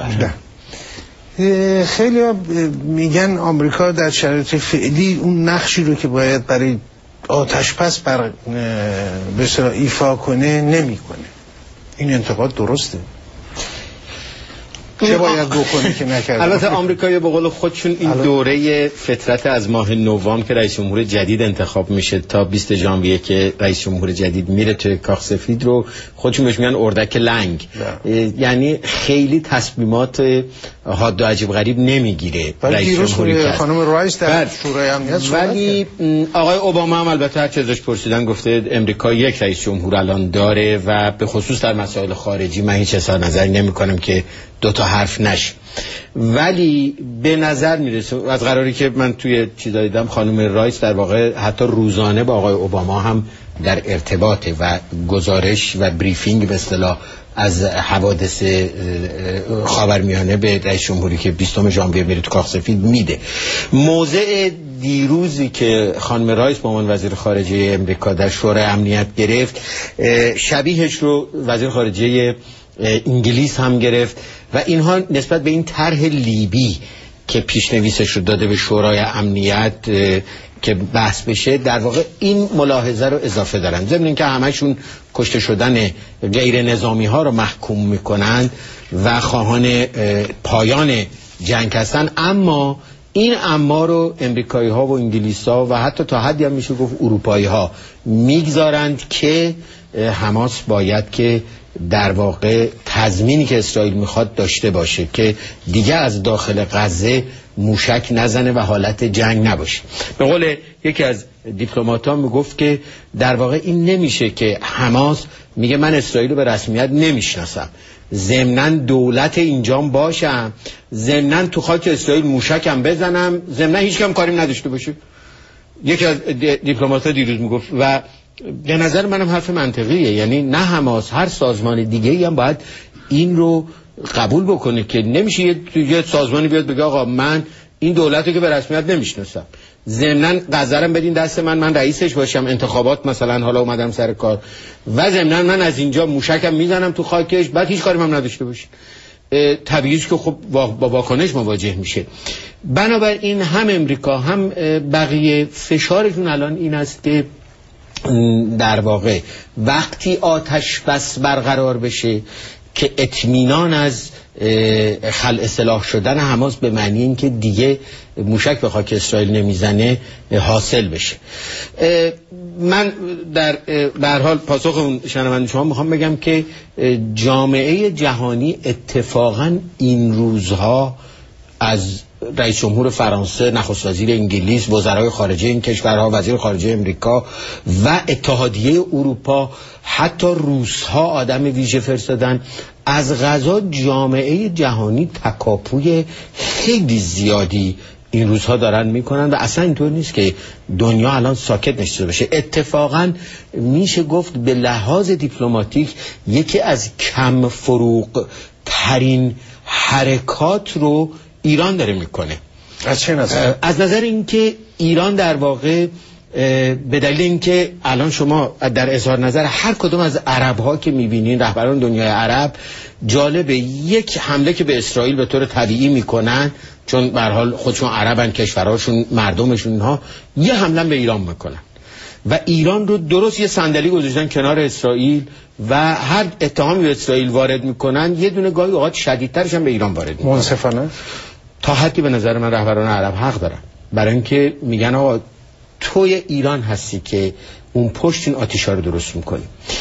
بله. خیلی میگن آمریکا در شرایط فعلی اون نقشی رو که باید برای آتش پس بر بسیار ایفا کنه نمیکنه. این انتقاد درسته؟ چه باید بکنه که نکرده؟ البته آمریکایی به قول خودشون این دوره فترت از ماه نوامبر که رئیس جمهور جدید انتخاب میشه تا بیست ژانویه که رئیس جمهور جدید میره توی کاخ سفید رو خودشون بهش میگن اردک لنگ. یعنی خیلی تصمیمات حاد و عجیب غریب نمیگیره رئیس جمهوری. خانم رایس در شورای امنیت ولی آقای اوباما هم البته هر چه ازش پرسیدن گفته امریکا یک رئیس جمهور الان داره و به خصوص در مسائل خارجی من هیچ اظهار نظری نمیکنم که دو تا حرف نشه. ولی به نظر میرسه از قراری که من توی چیزا دیدم خانم رایس در واقع حتی روزانه با آقای اوباما هم در ارتباطه و گزارش و بریفینگ به اصطلاح از حوادث خاورمیانه به رئیس جمهوری که بیستم ژانویه میره تو کاخ سفید میده. موضع دیروزی که خانم رایس به عنوان وزیر خارجه امریکا در شورای امنیت گرفت شبیهش رو وزیر خارجه انگلیس هم گرفت و اینها نسبت به این طرح لیبی که پیشنویسش رو داده به شورای امنیت که بحث بشه در واقع این ملاحظه رو اضافه دارن، ضمن اینکه همشون کشته شدن غیر نظامی ها رو محکوم میکنن و خواهان پایان جنگ هستن، اما این اما رو امریکایی ها و انگلیس ها و حتی تا حدی هم میشه گفت اروپایی ها میگذارند که حماس باید که در واقع تضمینی که اسرائیل میخواد داشته باشه که دیگه از داخل غزه موشک نزنه و حالت جنگ نباشه. به قول یکی از دیپلمات ها میگفت که در واقع این نمیشه که حماس میگه من اسرائیل رو به رسمیت نمیشناسم، ضمناً دولت اینجام باشم، ضمناً تو خاک اسرائیل موشکم بزنم، ضمناً هیچ کم کاری نداشته باشه. یکی از دیپلمات ها دیروز میگفت و به نظر منم حرف منطقیه، یعنی نه حماس هر سازمان دیگه ای هم باید این رو قبول بکنه که نمیشه یه, یه سازمانی بیاد بگه آقا من این دولتی که به رسمیت نمیشناسم، ضمناً غزرم بدین دست من، من رئیسش باشم، انتخابات مثلا حالا اومدم سر کار و ضمناً من از اینجا موشکم میزنم تو خاکش، بعد هیچ کاری هم نداشته باشین. طبیعیه که خب با واکنش مواجه میشه. بنابراین هم امریکا هم بقیه فشارشون الان این است که در واقع وقتی آتش بس برقرار بشه که اطمینان از خلع سلاح شدن حماس به معنی این که دیگه موشک به خاک اسرائیل نمیزنه حاصل بشه. من در به هر حال پاسخ اون شنونده شما میخوام بگم که جامعه جهانی اتفاقا این روزها از رئیس جمهور فرانسه، نخست وزیر انگلیس، وزرای خارجه این کشورها، وزیر خارجه امریکا و اتحادیه اروپا، حتی روس‌ها آدم ویژه فرستادن. از غذا جامعه جهانی تکاپوی خیلی زیادی این روزها دارن میکنن و اصلا اینطور نیست که دنیا الان ساکت نشسته باشه. اتفاقا میشه گفت به لحاظ دیپلماتیک یکی از کم فروغ ترین حرکات رو ایران داره میکنه. از چه نظر؟ از نظر اینکه ایران در واقع به دلیل اینکه الان شما در اظهار نظر هر کدوم از عرب ها که میبینین، رهبران دنیای عرب، جالبه یک حمله که به اسرائیل به طور طبیعی میکنن چون به هر حال خودشون عربن، کشورهاشون، مردمشون ها، یه حمله به ایران میکنن و ایران رو درست یه صندلی گذاشتن کنار اسرائیل و هر اتهامی به اسرائیل وارد میکنن یه دونه گاهی اوقات شدیدترش هم به ایران وارد میکنن. منصفانه تا حدی به نظر من رهبران عرب حق دارن، برای اینکه میگن آقا توی ایران هستی که اون پشت این آتیشا رو درست میکنی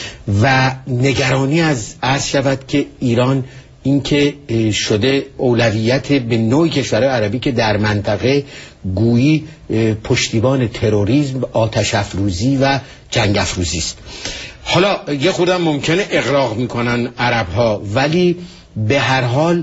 و نگرانی از عرض شود که ایران اینکه شده اولویت به نوع کشورهای عربی که در منطقه گویی پشتیبان تروریسم، آتش افروزی و جنگ افروزی است. حالا یه خوردم ممکنه اغراق میکنن عرب ها، ولی به هر حال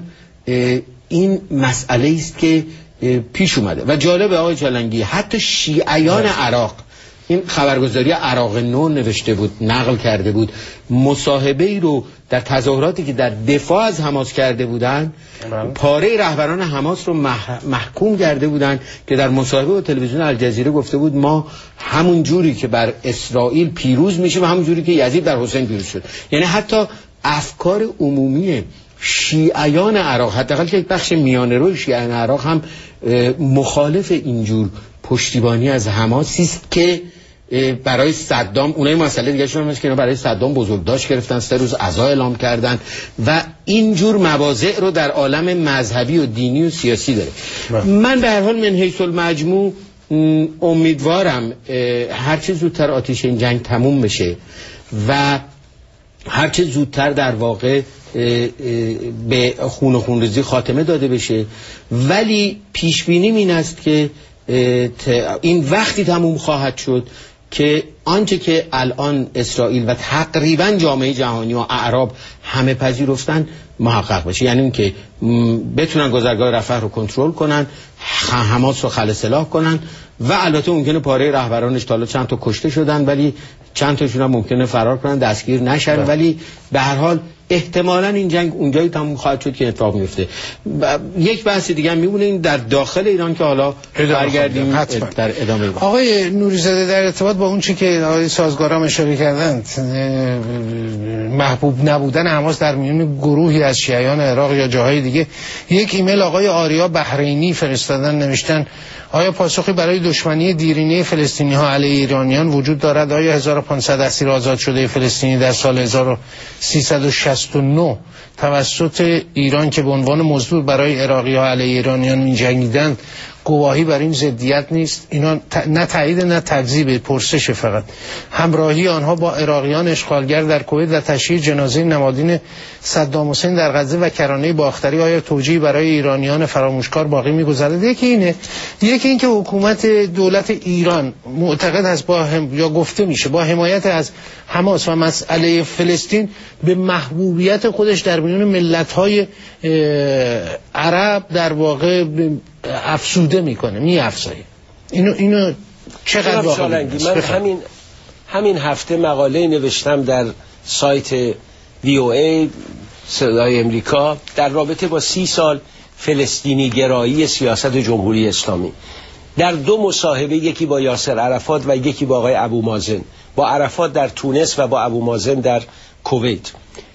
این مسئله است که پیش اومده و جالب آقای چالنگی حتی شیعیان عراق، این خبرگزاری عراق نو نوشته بود، نقل کرده بود، مصاحبه ای رو در تظاهراتی که در دفاع از حماس کرده بودن پاره رهبران حماس رو مح... محکوم کرده بودن که در مصاحبه با تلویزیون الجزیره گفته بود ما همون جوری که بر اسرائیل پیروز میشیم همون جوری که یزید بر حسین پیروز شد. یعنی حتی افکار عمومی شیعیان عراق، حداقل که یک بخش میانه روی شیعیان عراق هم مخالف اینجور پشتیبانی از حماسی است که برای صدام، اونای مسئله دیگه شون که برای صدام بزرگداشت گرفتن، سه روز عزا اعلام کردن و اینجور مواضع رو در عالم مذهبی و دینی و سیاسی داره. من به هر حال من حیث المجموع امیدوارم هرچه زودتر آتش این جنگ تموم بشه و هرچه زودتر در واقع به خون و خونریزی خاتمه داده بشه، ولی پیش بینیم این است که این وقتی تموم خواهد شد که آنچه که الان اسرائیل و تقریبا جامعه جهانی و اعراب همه پذیرفتن محقق بشه، یعنی اینکه بتونن گذرگاه رفح رو کنترل کنن، حماس رو خلع سلاح کنن و البته ممکنه پاره رهبرانش تا چند تا کشته شدن ولی چند تاشون هم ممکنه فرار کنن، دستگیر نشن، ولی به هر حال احتمالاً این جنگ اونجایی تموم خواهد شد که اتفاق میفته. یک بحث دیگه هم میمونه این در داخل ایران که حالا برگردیم در ادامه بحث. آقای نوری‌زاده در ارتباط با اون چی که آقای سازگارا اشاره کردند، محبوب نبودن حماس در میون گروهی از شیعیان عراق یا جاهای دیگه، یک ایمیل آقای آریا بحرینی فرستادن، نوشتن آیا پاسخی برای دشمنی دیرینه فلسطینی ها علیه ایرانیان وجود دارد؟ آیا هزار و پانصد اسیر آزاد شده فلسطینی در سال هزار و سیصد و شصت و نه توسط ایران که به عنوان مزدور برای عراقی ها علیه ایرانیان می‌جنگیدند گواهی بر این ضدیت نیست؟ اینا نه تایید نه تکذیب، پرسش فقط. همراهی آنها با عراقیان اشغالگر در کویت و تشییع جنازه نمادین صدام حسین در غزه و کرانه باختری آیا توجیهی برای ایرانیان فراموشکار باقی می‌گذارد؟ یکی اینه. یکی این که حکومت دولت ایران معتقد است با هم یا گفته میشه با حمایت از حماس و مسئله فلسطین به محبوبیت خودش در میان ملت‌های عرب در واقع افسوده میکنه، میافزایه. اینو اینو چقدر واقعا من همین همین هفته مقاله نوشتم در سایت وی او ای صدای امریکا در رابطه با سی سال فلسطینی گرایی سیاست جمهوری اسلامی. در دو مصاحبه، یکی با یاسر عرفات و یکی با آقای ابو مازن، با عرفات در تونس و با ابو مازن در کویت،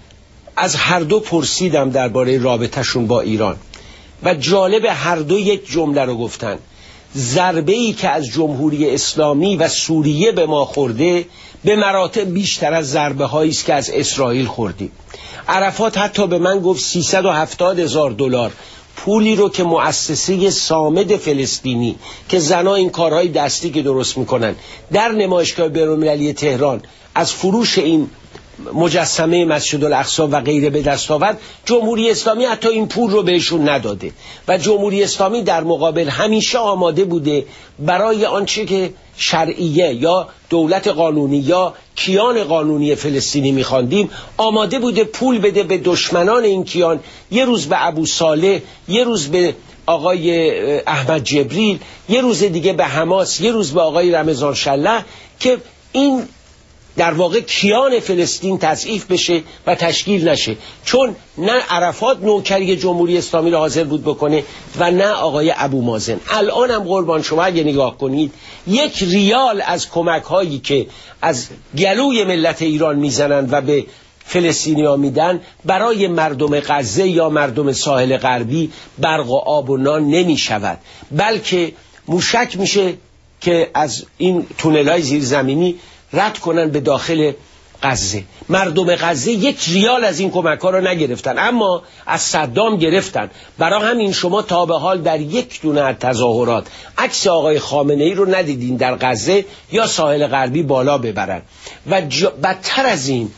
از هر دو پرسیدم درباره رابطه‌شون با ایران و جالب هر دو یک جمله رو گفتن: ضربه‌ای که از جمهوری اسلامی و سوریه به ما خورده به مراتب بیشتر از ضربه‌هایی است که از اسرائیل خوردیم. عرفات حتی به من گفت سیصد و هفتاد هزار دلار پولی رو که مؤسسه صامد فلسطینی که زنا این کارهای دستی که درست میکنن در نمایشگاه بین‌المللی تهران از فروش این مجسمه مسجد الاقصی و غیره به دست آورد، جمهوری اسلامی حتی این پول رو بهشون نداده و جمهوری اسلامی در مقابل همیشه آماده بوده برای آنچه که شرعیه یا دولت قانونی یا کیان قانونی فلسطینی میخواندیم، آماده بوده پول بده به دشمنان این کیان، یه روز به ابو صالح، یه روز به آقای احمد جبریل، یه روز دیگه به حماس، یه روز به آقای رمضان شله، که این در واقع کیان فلسطین تضعیف بشه و تشکیل نشه، چون نه عرفات نوکری جمهوری اسلامی را حاضر بود بکنه و نه آقای ابو مازن. الان هم قربان شما اگه نگاه کنید، یک ریال از کمک هایی که از گلوی ملت ایران میزنن و به فلسطینی ها میدن برای مردم غزه یا مردم ساحل غربی برق و آب و نان نمی شود، بلکه موشک میشه که از این تونل های زیرزمینی رد کنن به داخل غزه. مردم غزه یک ریال از این کمک ها رو نگرفتن، اما از صدام گرفتن. برای همین شما تا به حال در یک دونه از تظاهرات عکس آقای خامنه ای رو ندیدین در غزه یا ساحل غربی بالا ببرن. و بدتر از این،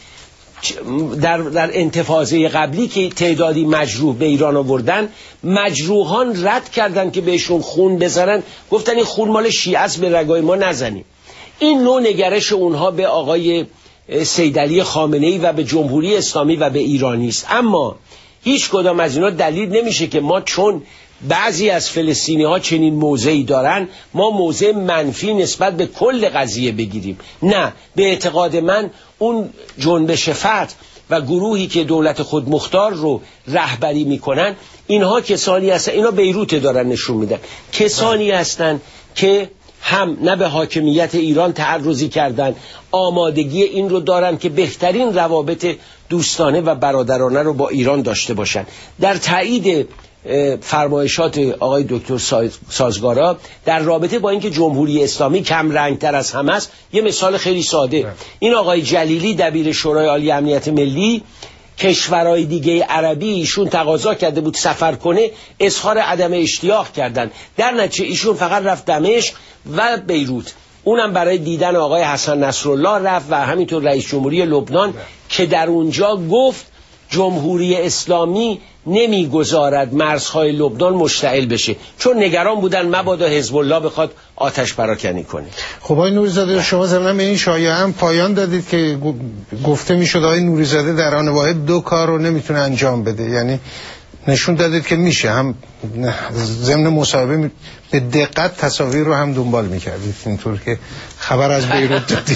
در, در انتفاضه قبلی که تعدادی مجروح به ایران آوردن، مجروحان رد کردن که بهشون خون بزنن، گفتن این خون مال شیعه است، به رگای ما نزنیم. این نوع نگرش اونها به آقای سیدعلی خامنه‌ای و به جمهوری اسلامی و به ایرانی است. اما هیچ کدام از اینا دلیل نمیشه که ما چون بعضی از فلسطینی ها چنین موضعی دارن ما موضع منفی نسبت به کل قضیه بگیریم. نه، به اعتقاد من اون جنبش فتح و گروهی که دولت خود مختار رو رهبری میکنن، اینها کسانی هستن، اینا بیروت دارن نشون میدن، کسانی هستن که هم نه به حاکمیت ایران تعرضی کردن، آمادگی این رو دارن که بهترین روابط دوستانه و برادرانه رو با ایران داشته باشن. در تایید فرمایشات آقای دکتر سازگارا در رابطه با اینکه جمهوری اسلامی کم رنگتر از همه است، یه مثال خیلی ساده، این آقای جلیلی دبیر شورای عالی امنیت ملی، کشورهای دیگه عربی ایشون تقاضا کرده بود سفر کنه، اظهار عدم اشتیاق کردن، در نتیجه ایشون فقط رفت دمشق و بیروت، اونم برای دیدن آقای حسن نصرالله رفت و همینطور رئیس جمهوری لبنان که در اونجا گفت جمهوری اسلامی نمیگذارد مرزهای لبنان مشتعل بشه، چون نگران بودن مبادا حزب الله بخواد آتش پراکنی کنه. خب آقای نوریزاده، شما ضمن به این شایعه هم پایان دادید که گفته میشد آقای نوریزاده در آن واحد دو کار رو نمیتونه انجام بده، یعنی نشون دادید که میشه، هم ضمن مصاحبه به دقت تصاویر رو هم دنبال میکردید، اینطور که خبر از بیروت دادید.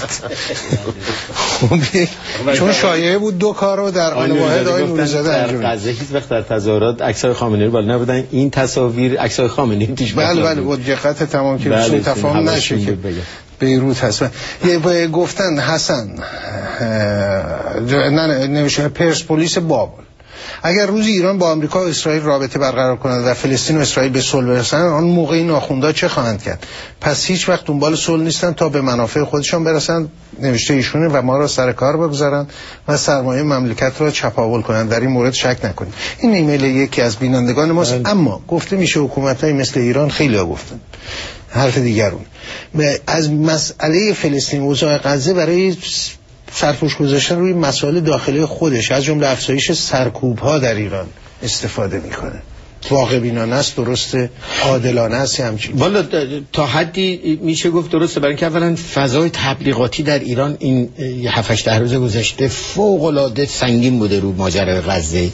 چون شایعه بود دو کار رو در آن واحد آقای نوریزاده انجام در غزه هیچ وقت در تظاهرات عکسای خامنه‌ای بالا نبودن، این تصاویر عکسای خامنه‌ای توش بله بله با دقت تمام که بله تفاهم نشه که بیروت هست. یه گفتن حسن نه نوشته پرسپولیس بابل، اگر روز ایران با آمریکا و اسرائیل رابطه برقرار کنند و فلسطین و اسرائیل به صلح برسند، آن موقع این آخوندها چه خواهند کرد؟ پس هیچ وقت دنبال صلح نیستن تا به منافع خودشان برسند، نوشته ایشونه، و ما را سر کار بگذارند و سرمایه مملکت را چپاول کنند. در این مورد شک نکنید. این ایمیل یکی از بینندگان ماست. اما گفته میشه حکومت‌های مثل ایران خیلی ها گفتن حرف دیگرون از مسئله فلسطین و اوضاع غزه برای سرپوش گذاشتن روی مسائل داخلی خودش، از جمله افزایش سرکوب‌ها در ایران استفاده میکنه. واقع بینانه است، درسته، عادلانه است همچین. والا تا حدی میشه گفت درسته، برای اینکه اولا فضای تبلیغاتی در ایران این هفت هشت روز گذشته فوق العاده سنگین بوده رو ماجرای غزه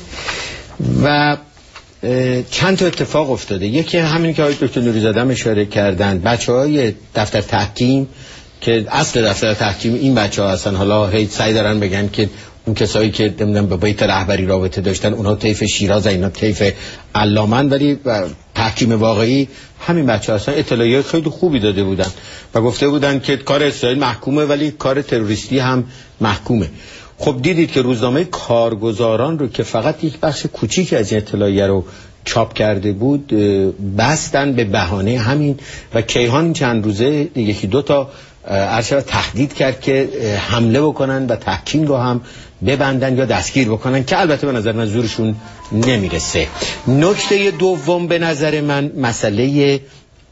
و چند تا اتفاق افتاده. یکی همین که آقای دکتر نوریزاده هم اشاره کردن، بچهای دفتر تحکیم که اصل دفتر تحکیم این بچه ها هستن، حالا هی سعی دارن بگن که اون کسایی که نمیدونم به بیت رهبری رابطه داشتن اونها طیف شیراز، اینا طیف علامن، ولی تحکیم واقعی همین بچه ها هستن. اطلاعیات خیلی خوبی داده بودن و گفته بودن که کار اسرائیل محکومه ولی کار تروریستی هم محکومه. خب دیدید که روزنامه کارگزاران رو که فقط یک بخش کوچیک از این اطلاعیه رو چاپ کرده بود بستن به بهانه همین و کیهان چند روزه یکی دو تا ارشد تهدید کرد که حمله بکنن و تحکیم رو هم ببندن یا دستگیر بکنن، که البته به نظر من زورشون نمیرسه. نکته دوم به نظر من مسئله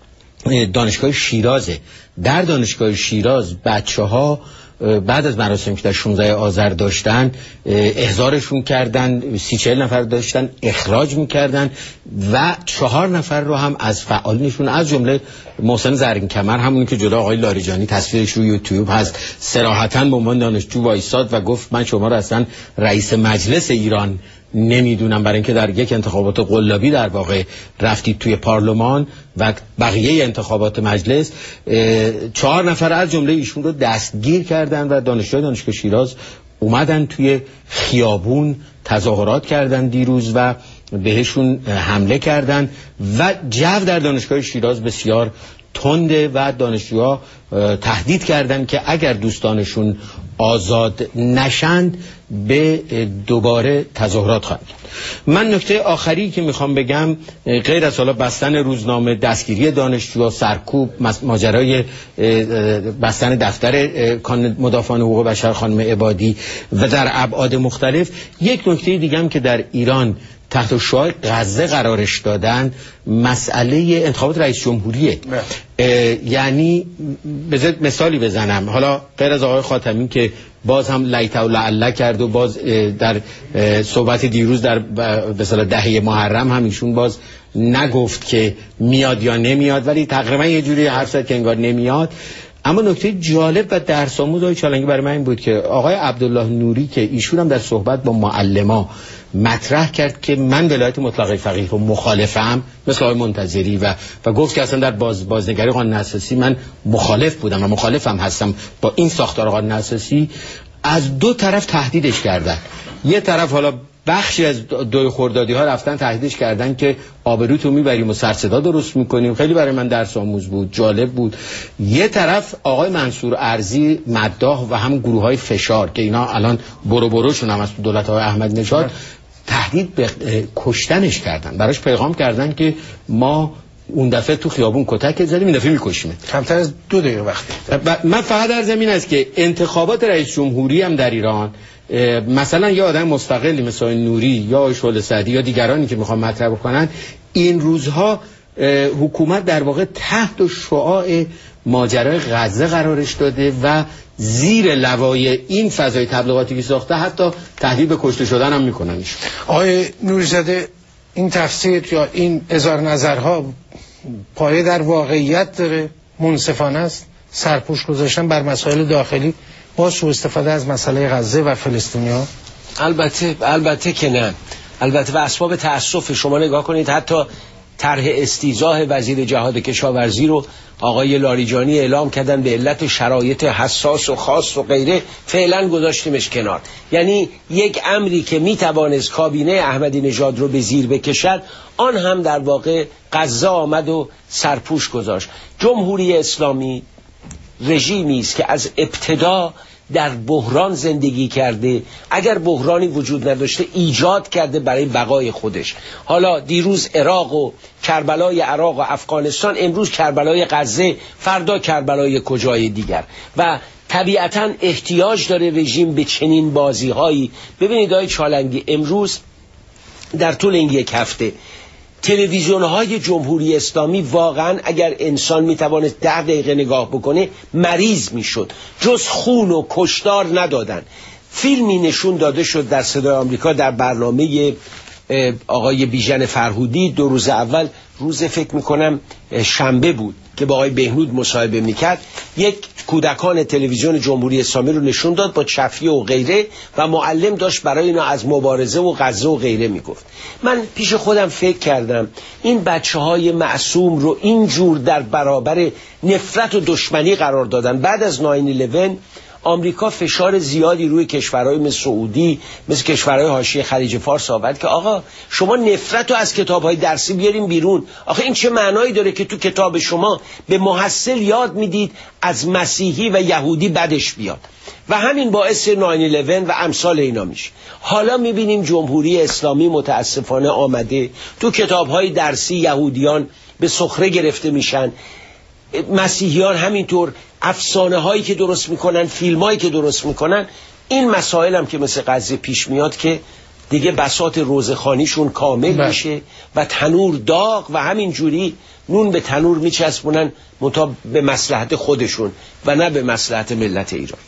دانشگاه شیرازه. در دانشگاه شیراز بچه ها بعد از مراسمی که در شانزده آذر داشتن احضارشون کردن، سی چهل نفر داشتن اخراج میکردن و چهار نفر رو هم از فعالینشون از جمله محسن زرین کمر، همونی که جلو آقای لاریجانی تصویرش رو یوتیوب هست، صراحتاً به عنوان دانشجو وایساد و گفت من شما رو اصلا رئیس مجلس ایران نمیدونم، برای اینکه در یک انتخابات قلابی در واقع رفتید توی پارلمان و بقیه انتخابات مجلس. چهار نفر از جمله ایشون رو دستگیر کردن و دانشجوی دانشگاه شیراز اومدن توی خیابون تظاهرات کردن دیروز و بهشون حمله کردن و جو در دانشگاه شیراز بسیار تنده و دانشجوها تهدید کردن که اگر دوستانشون آزاد نشند به دوباره تظاهرات خواهند کرد. من نکته آخری که میخوام بگم، غیر از حالا بستن روزنامه، دستگیری دانشجوها، سرکوب، ماجرای بستن دفتر مدافعان حقوق بشر خانم عبادی و در ابعاد مختلف، یک نکته دیگه هم که در ایران تحت شعاع غزه قرارش دادن مسئله انتخابات رئیس جمهوریه. یعنی بذار مثالی بزنم، حالا غیر از آقای خاتمی که باز هم لیت و لعله کرد و باز در صحبت دیروز در مثلا دهه محرم هم ایشون باز نگفت که میاد یا نمیاد، ولی تقریبا یه جوری حرف زد که انگار نمیاد. اما نکته جالب و درس‌آموز آقای چالنگی برای من این بود که آقای عبدالله نوری که ایشون هم در صحبت با معلما مطرح کرد که من ولایت مطلقه فقیه رو مخالفم، مثل آقای منتظری، و و گفت که اصلا در باز بازنگری قانون اساسی من مخالف بودم و مخالفم هستم با این ساختار قانون اساسی. از دو طرف تهدیدش کردن. یه طرف حالا بخشی از دوی خردادی ها رفتن تهدیدش کردن که آبروتو میبریم و سر صدا درست میکنیم. خیلی برای من درس آموز بود، جالب بود. یه طرف آقای منصور ارزی مداح و هم گروه های فشار که اینا الان برو بروشون هم از دولت های احمد نژاد تهدید به کشتنش کردن، براش پیغام کردن که ما اون دفعه تو خیابون کتک زدیم، این دفعه میکشیم. کمتر از دو دقیقه وقتی. من فقط در زمین است که انتخابات رئیس جمهوری هم در ایران مثلا یه آدم مستقلی مثل نوری یا شعله سعدی یا دیگرانی که میخوان مطرح بکنن، این روزها حکومت در واقع تحت شعاع ماجرای غزه قرارش داده و زیر لوای این فضای تبلیغاتی که ساخته حتی تهدید به کشته شدن هم میکننش. آقای نوری‌زاده، این تفسیر یا این اظهار نظرها پایه در واقعیت داره؟ منصفانه است؟ سرپوش گذاشتن بر مسائل داخلی با سوء استفاده از مسئله غزه و فلسطینیا؟ البته البته که نه. البته و اسباب تأسف شما نگاه کنید، حتی طرح استیضاح وزیر جهاد کشاورزی رو آقای لاریجانی اعلام کردن به علت شرایط حساس و خاص و غیره، فعلا گذاشتیمش کنار. یعنی یک امری که میتوانست کابینه احمدی نژاد رو به زیر بکشد، آن هم در واقع غزه آمد و سرپوش گذاشت. جمهوری اسلامی رژیمی است که از ابتدا در بحران زندگی کرده، اگر بحرانی وجود نداشته ایجاد کرده برای بقای خودش. حالا دیروز عراق و کربلای عراق و افغانستان، امروز کربلای غزه، فردا کربلای کجای دیگر، و طبیعتا احتیاج داره رژیم به چنین بازی هایی. ببینید آقای چالنگی، امروز در طول این یک هفته تلویزیون های جمهوری اسلامی واقعا اگر انسان میتوانست ده دقیقه نگاه بکنه مریض میشد. جز خون و کشتار ندادن. فیلمی نشون داده شد در صدای آمریکا در برنامه آقای بیژن فرهودی، دو روز اول، روز فکر میکنم شنبه بود که با آقای بهنود مصاحبه میکرد، یک کودکان تلویزیون جمهوری اسلامی رو نشون داد با چفیه و غیره و معلم داشت برای اینا از مبارزه و غزه و غیره میگفت. من پیش خودم فکر کردم این بچه های معصوم رو اینجور در برابر نفرت و دشمنی قرار دادن. بعد از ناین الیون آمریکا فشار زیادی روی کشورهای مثل سعودی، مثل کشورهای حاشیه خلیج فارس آورد که آقا شما نفرت رو از کتابهای درسی بیاریم بیرون. آخه این چه معنایی داره که تو کتاب شما به محصل یاد میدید از مسیحی و یهودی بدش بیاد؟ و همین باعث ناین الیون و امثال اینا میشه. حالا میبینیم جمهوری اسلامی متاسفانه آمده تو کتابهای درسی یهودیان به سخره گرفته میشن، مسیحیان همینطور، افسانه هایی که درست میکنن، فیلم هایی که درست میکنن. این مسائل هم که مثل غزه پیش میاد که دیگه بساط روزخانیشون کامل بله. میشه و تنور داغ و همین جوری نون به تنور میچسبونن، منتها به مصلحت خودشون و نه به مصلحت ملت ایران.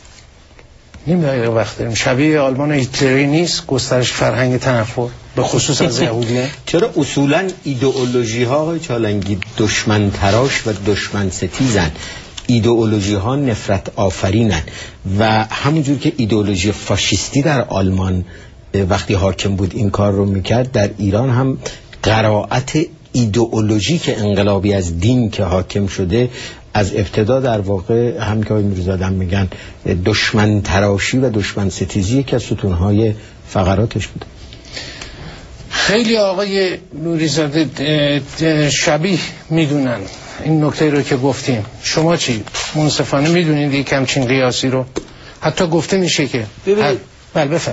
نیم دقیقه وقت داریم. شبیه آلمان هیتلری نیست گسترش فرهنگ تنفر به خصوص از یهودیه؟ چرا اصولا ایدئولوژی ها آقای چالنگی دشمن تراش و دشمن ستیزن، ایدئولوژی ها نفرت آفرینن و همونجور که ایدئولوژی فاشیستی در آلمان وقتی حاکم بود این کار رو میکرد، در ایران هم قرائت ایدئولوژیک انقلابی از دین که حاکم شده از ابتدا در واقع هم که آقای نوری‌زاده میگن دشمن تراشی و دشمن ستیزی که از ستونهای فقراتش بوده. خیلی آقای نوری‌زاده شبیه میدونن این نکته رو که گفتیم. شما چی؟ منصفانه میدونید یک همچین قیاسی رو؟ حتی گفته میشه که ببینید بله بفهم.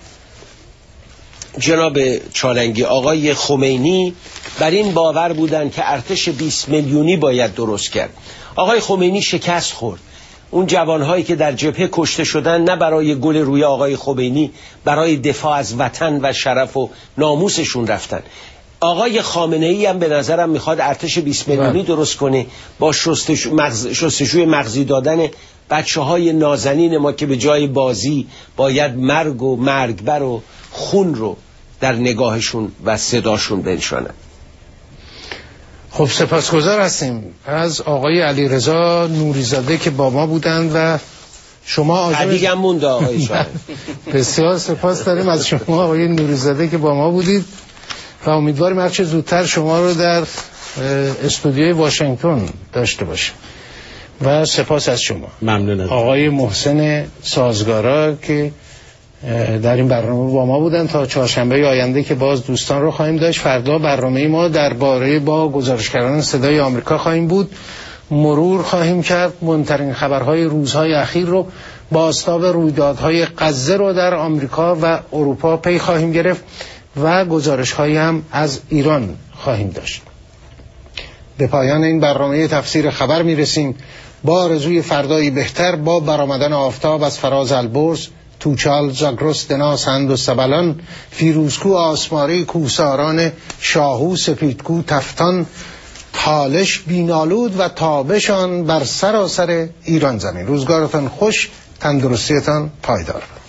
جناب چالنگی، آقای خمینی بر این باور بودن که ارتش بیست میلیونی باید درست کرد. آقای خمینی شکست خورد. اون جوانهایی که در جبهه کشته شدن نه برای گل روی آقای خمینی، برای دفاع از وطن و شرف و ناموسشون رفتن. آقای خامنه‌ای هم به نظرم میخواد ارتش بیست میلیونی درست کنه با شستشو مغز، شستشوی مغزی دادن بچه های نازنین ما که به جای بازی باید مرگ و مرگبر و خون رو در نگاهشون و صداشون بنشانن. خب سپاسگزار هستیم از آقای علیرضا نوری‌زاده که با ما بودند و شما آجای دیگه مونده آقای شاید. بسیار سپاس داریم از شما آقای نوری‌زاده که با ما بودید و امیدواریم هر چه زودتر شما رو در استودیوی واشنگتن داشته باشیم و سپاس از شما. ممنون. آقای محسن سازگارا که در این برنامه با ما بودن تا چهارشنبه آینده که باز دوستان رو خواهیم داشت. فردا برنامه ما درباره با گزارشگران صدای آمریکا خواهیم بود. مرور خواهیم کرد مهمترین خبرهای روزهای اخیر رو، بازتاب رویدادهای غزه رو در آمریکا و اروپا پی خواهیم گرفت و گزارش‌هایی هم از ایران خواهیم داشت. به پایان این برنامه تفسیر خبر میرسیم با آرزوی فردایی بهتر با برآمدن آفتاب از فراز البرز، توچال، زاگرس، دنا، سند و سبلان، فیروزکو، آسماری، کوساران، شاهو، سپیدکو، تفتان، تالش بینالود و تابشان بر سراسر ایران زمین. روزگارتان خوش، تندرستیتان پایدار.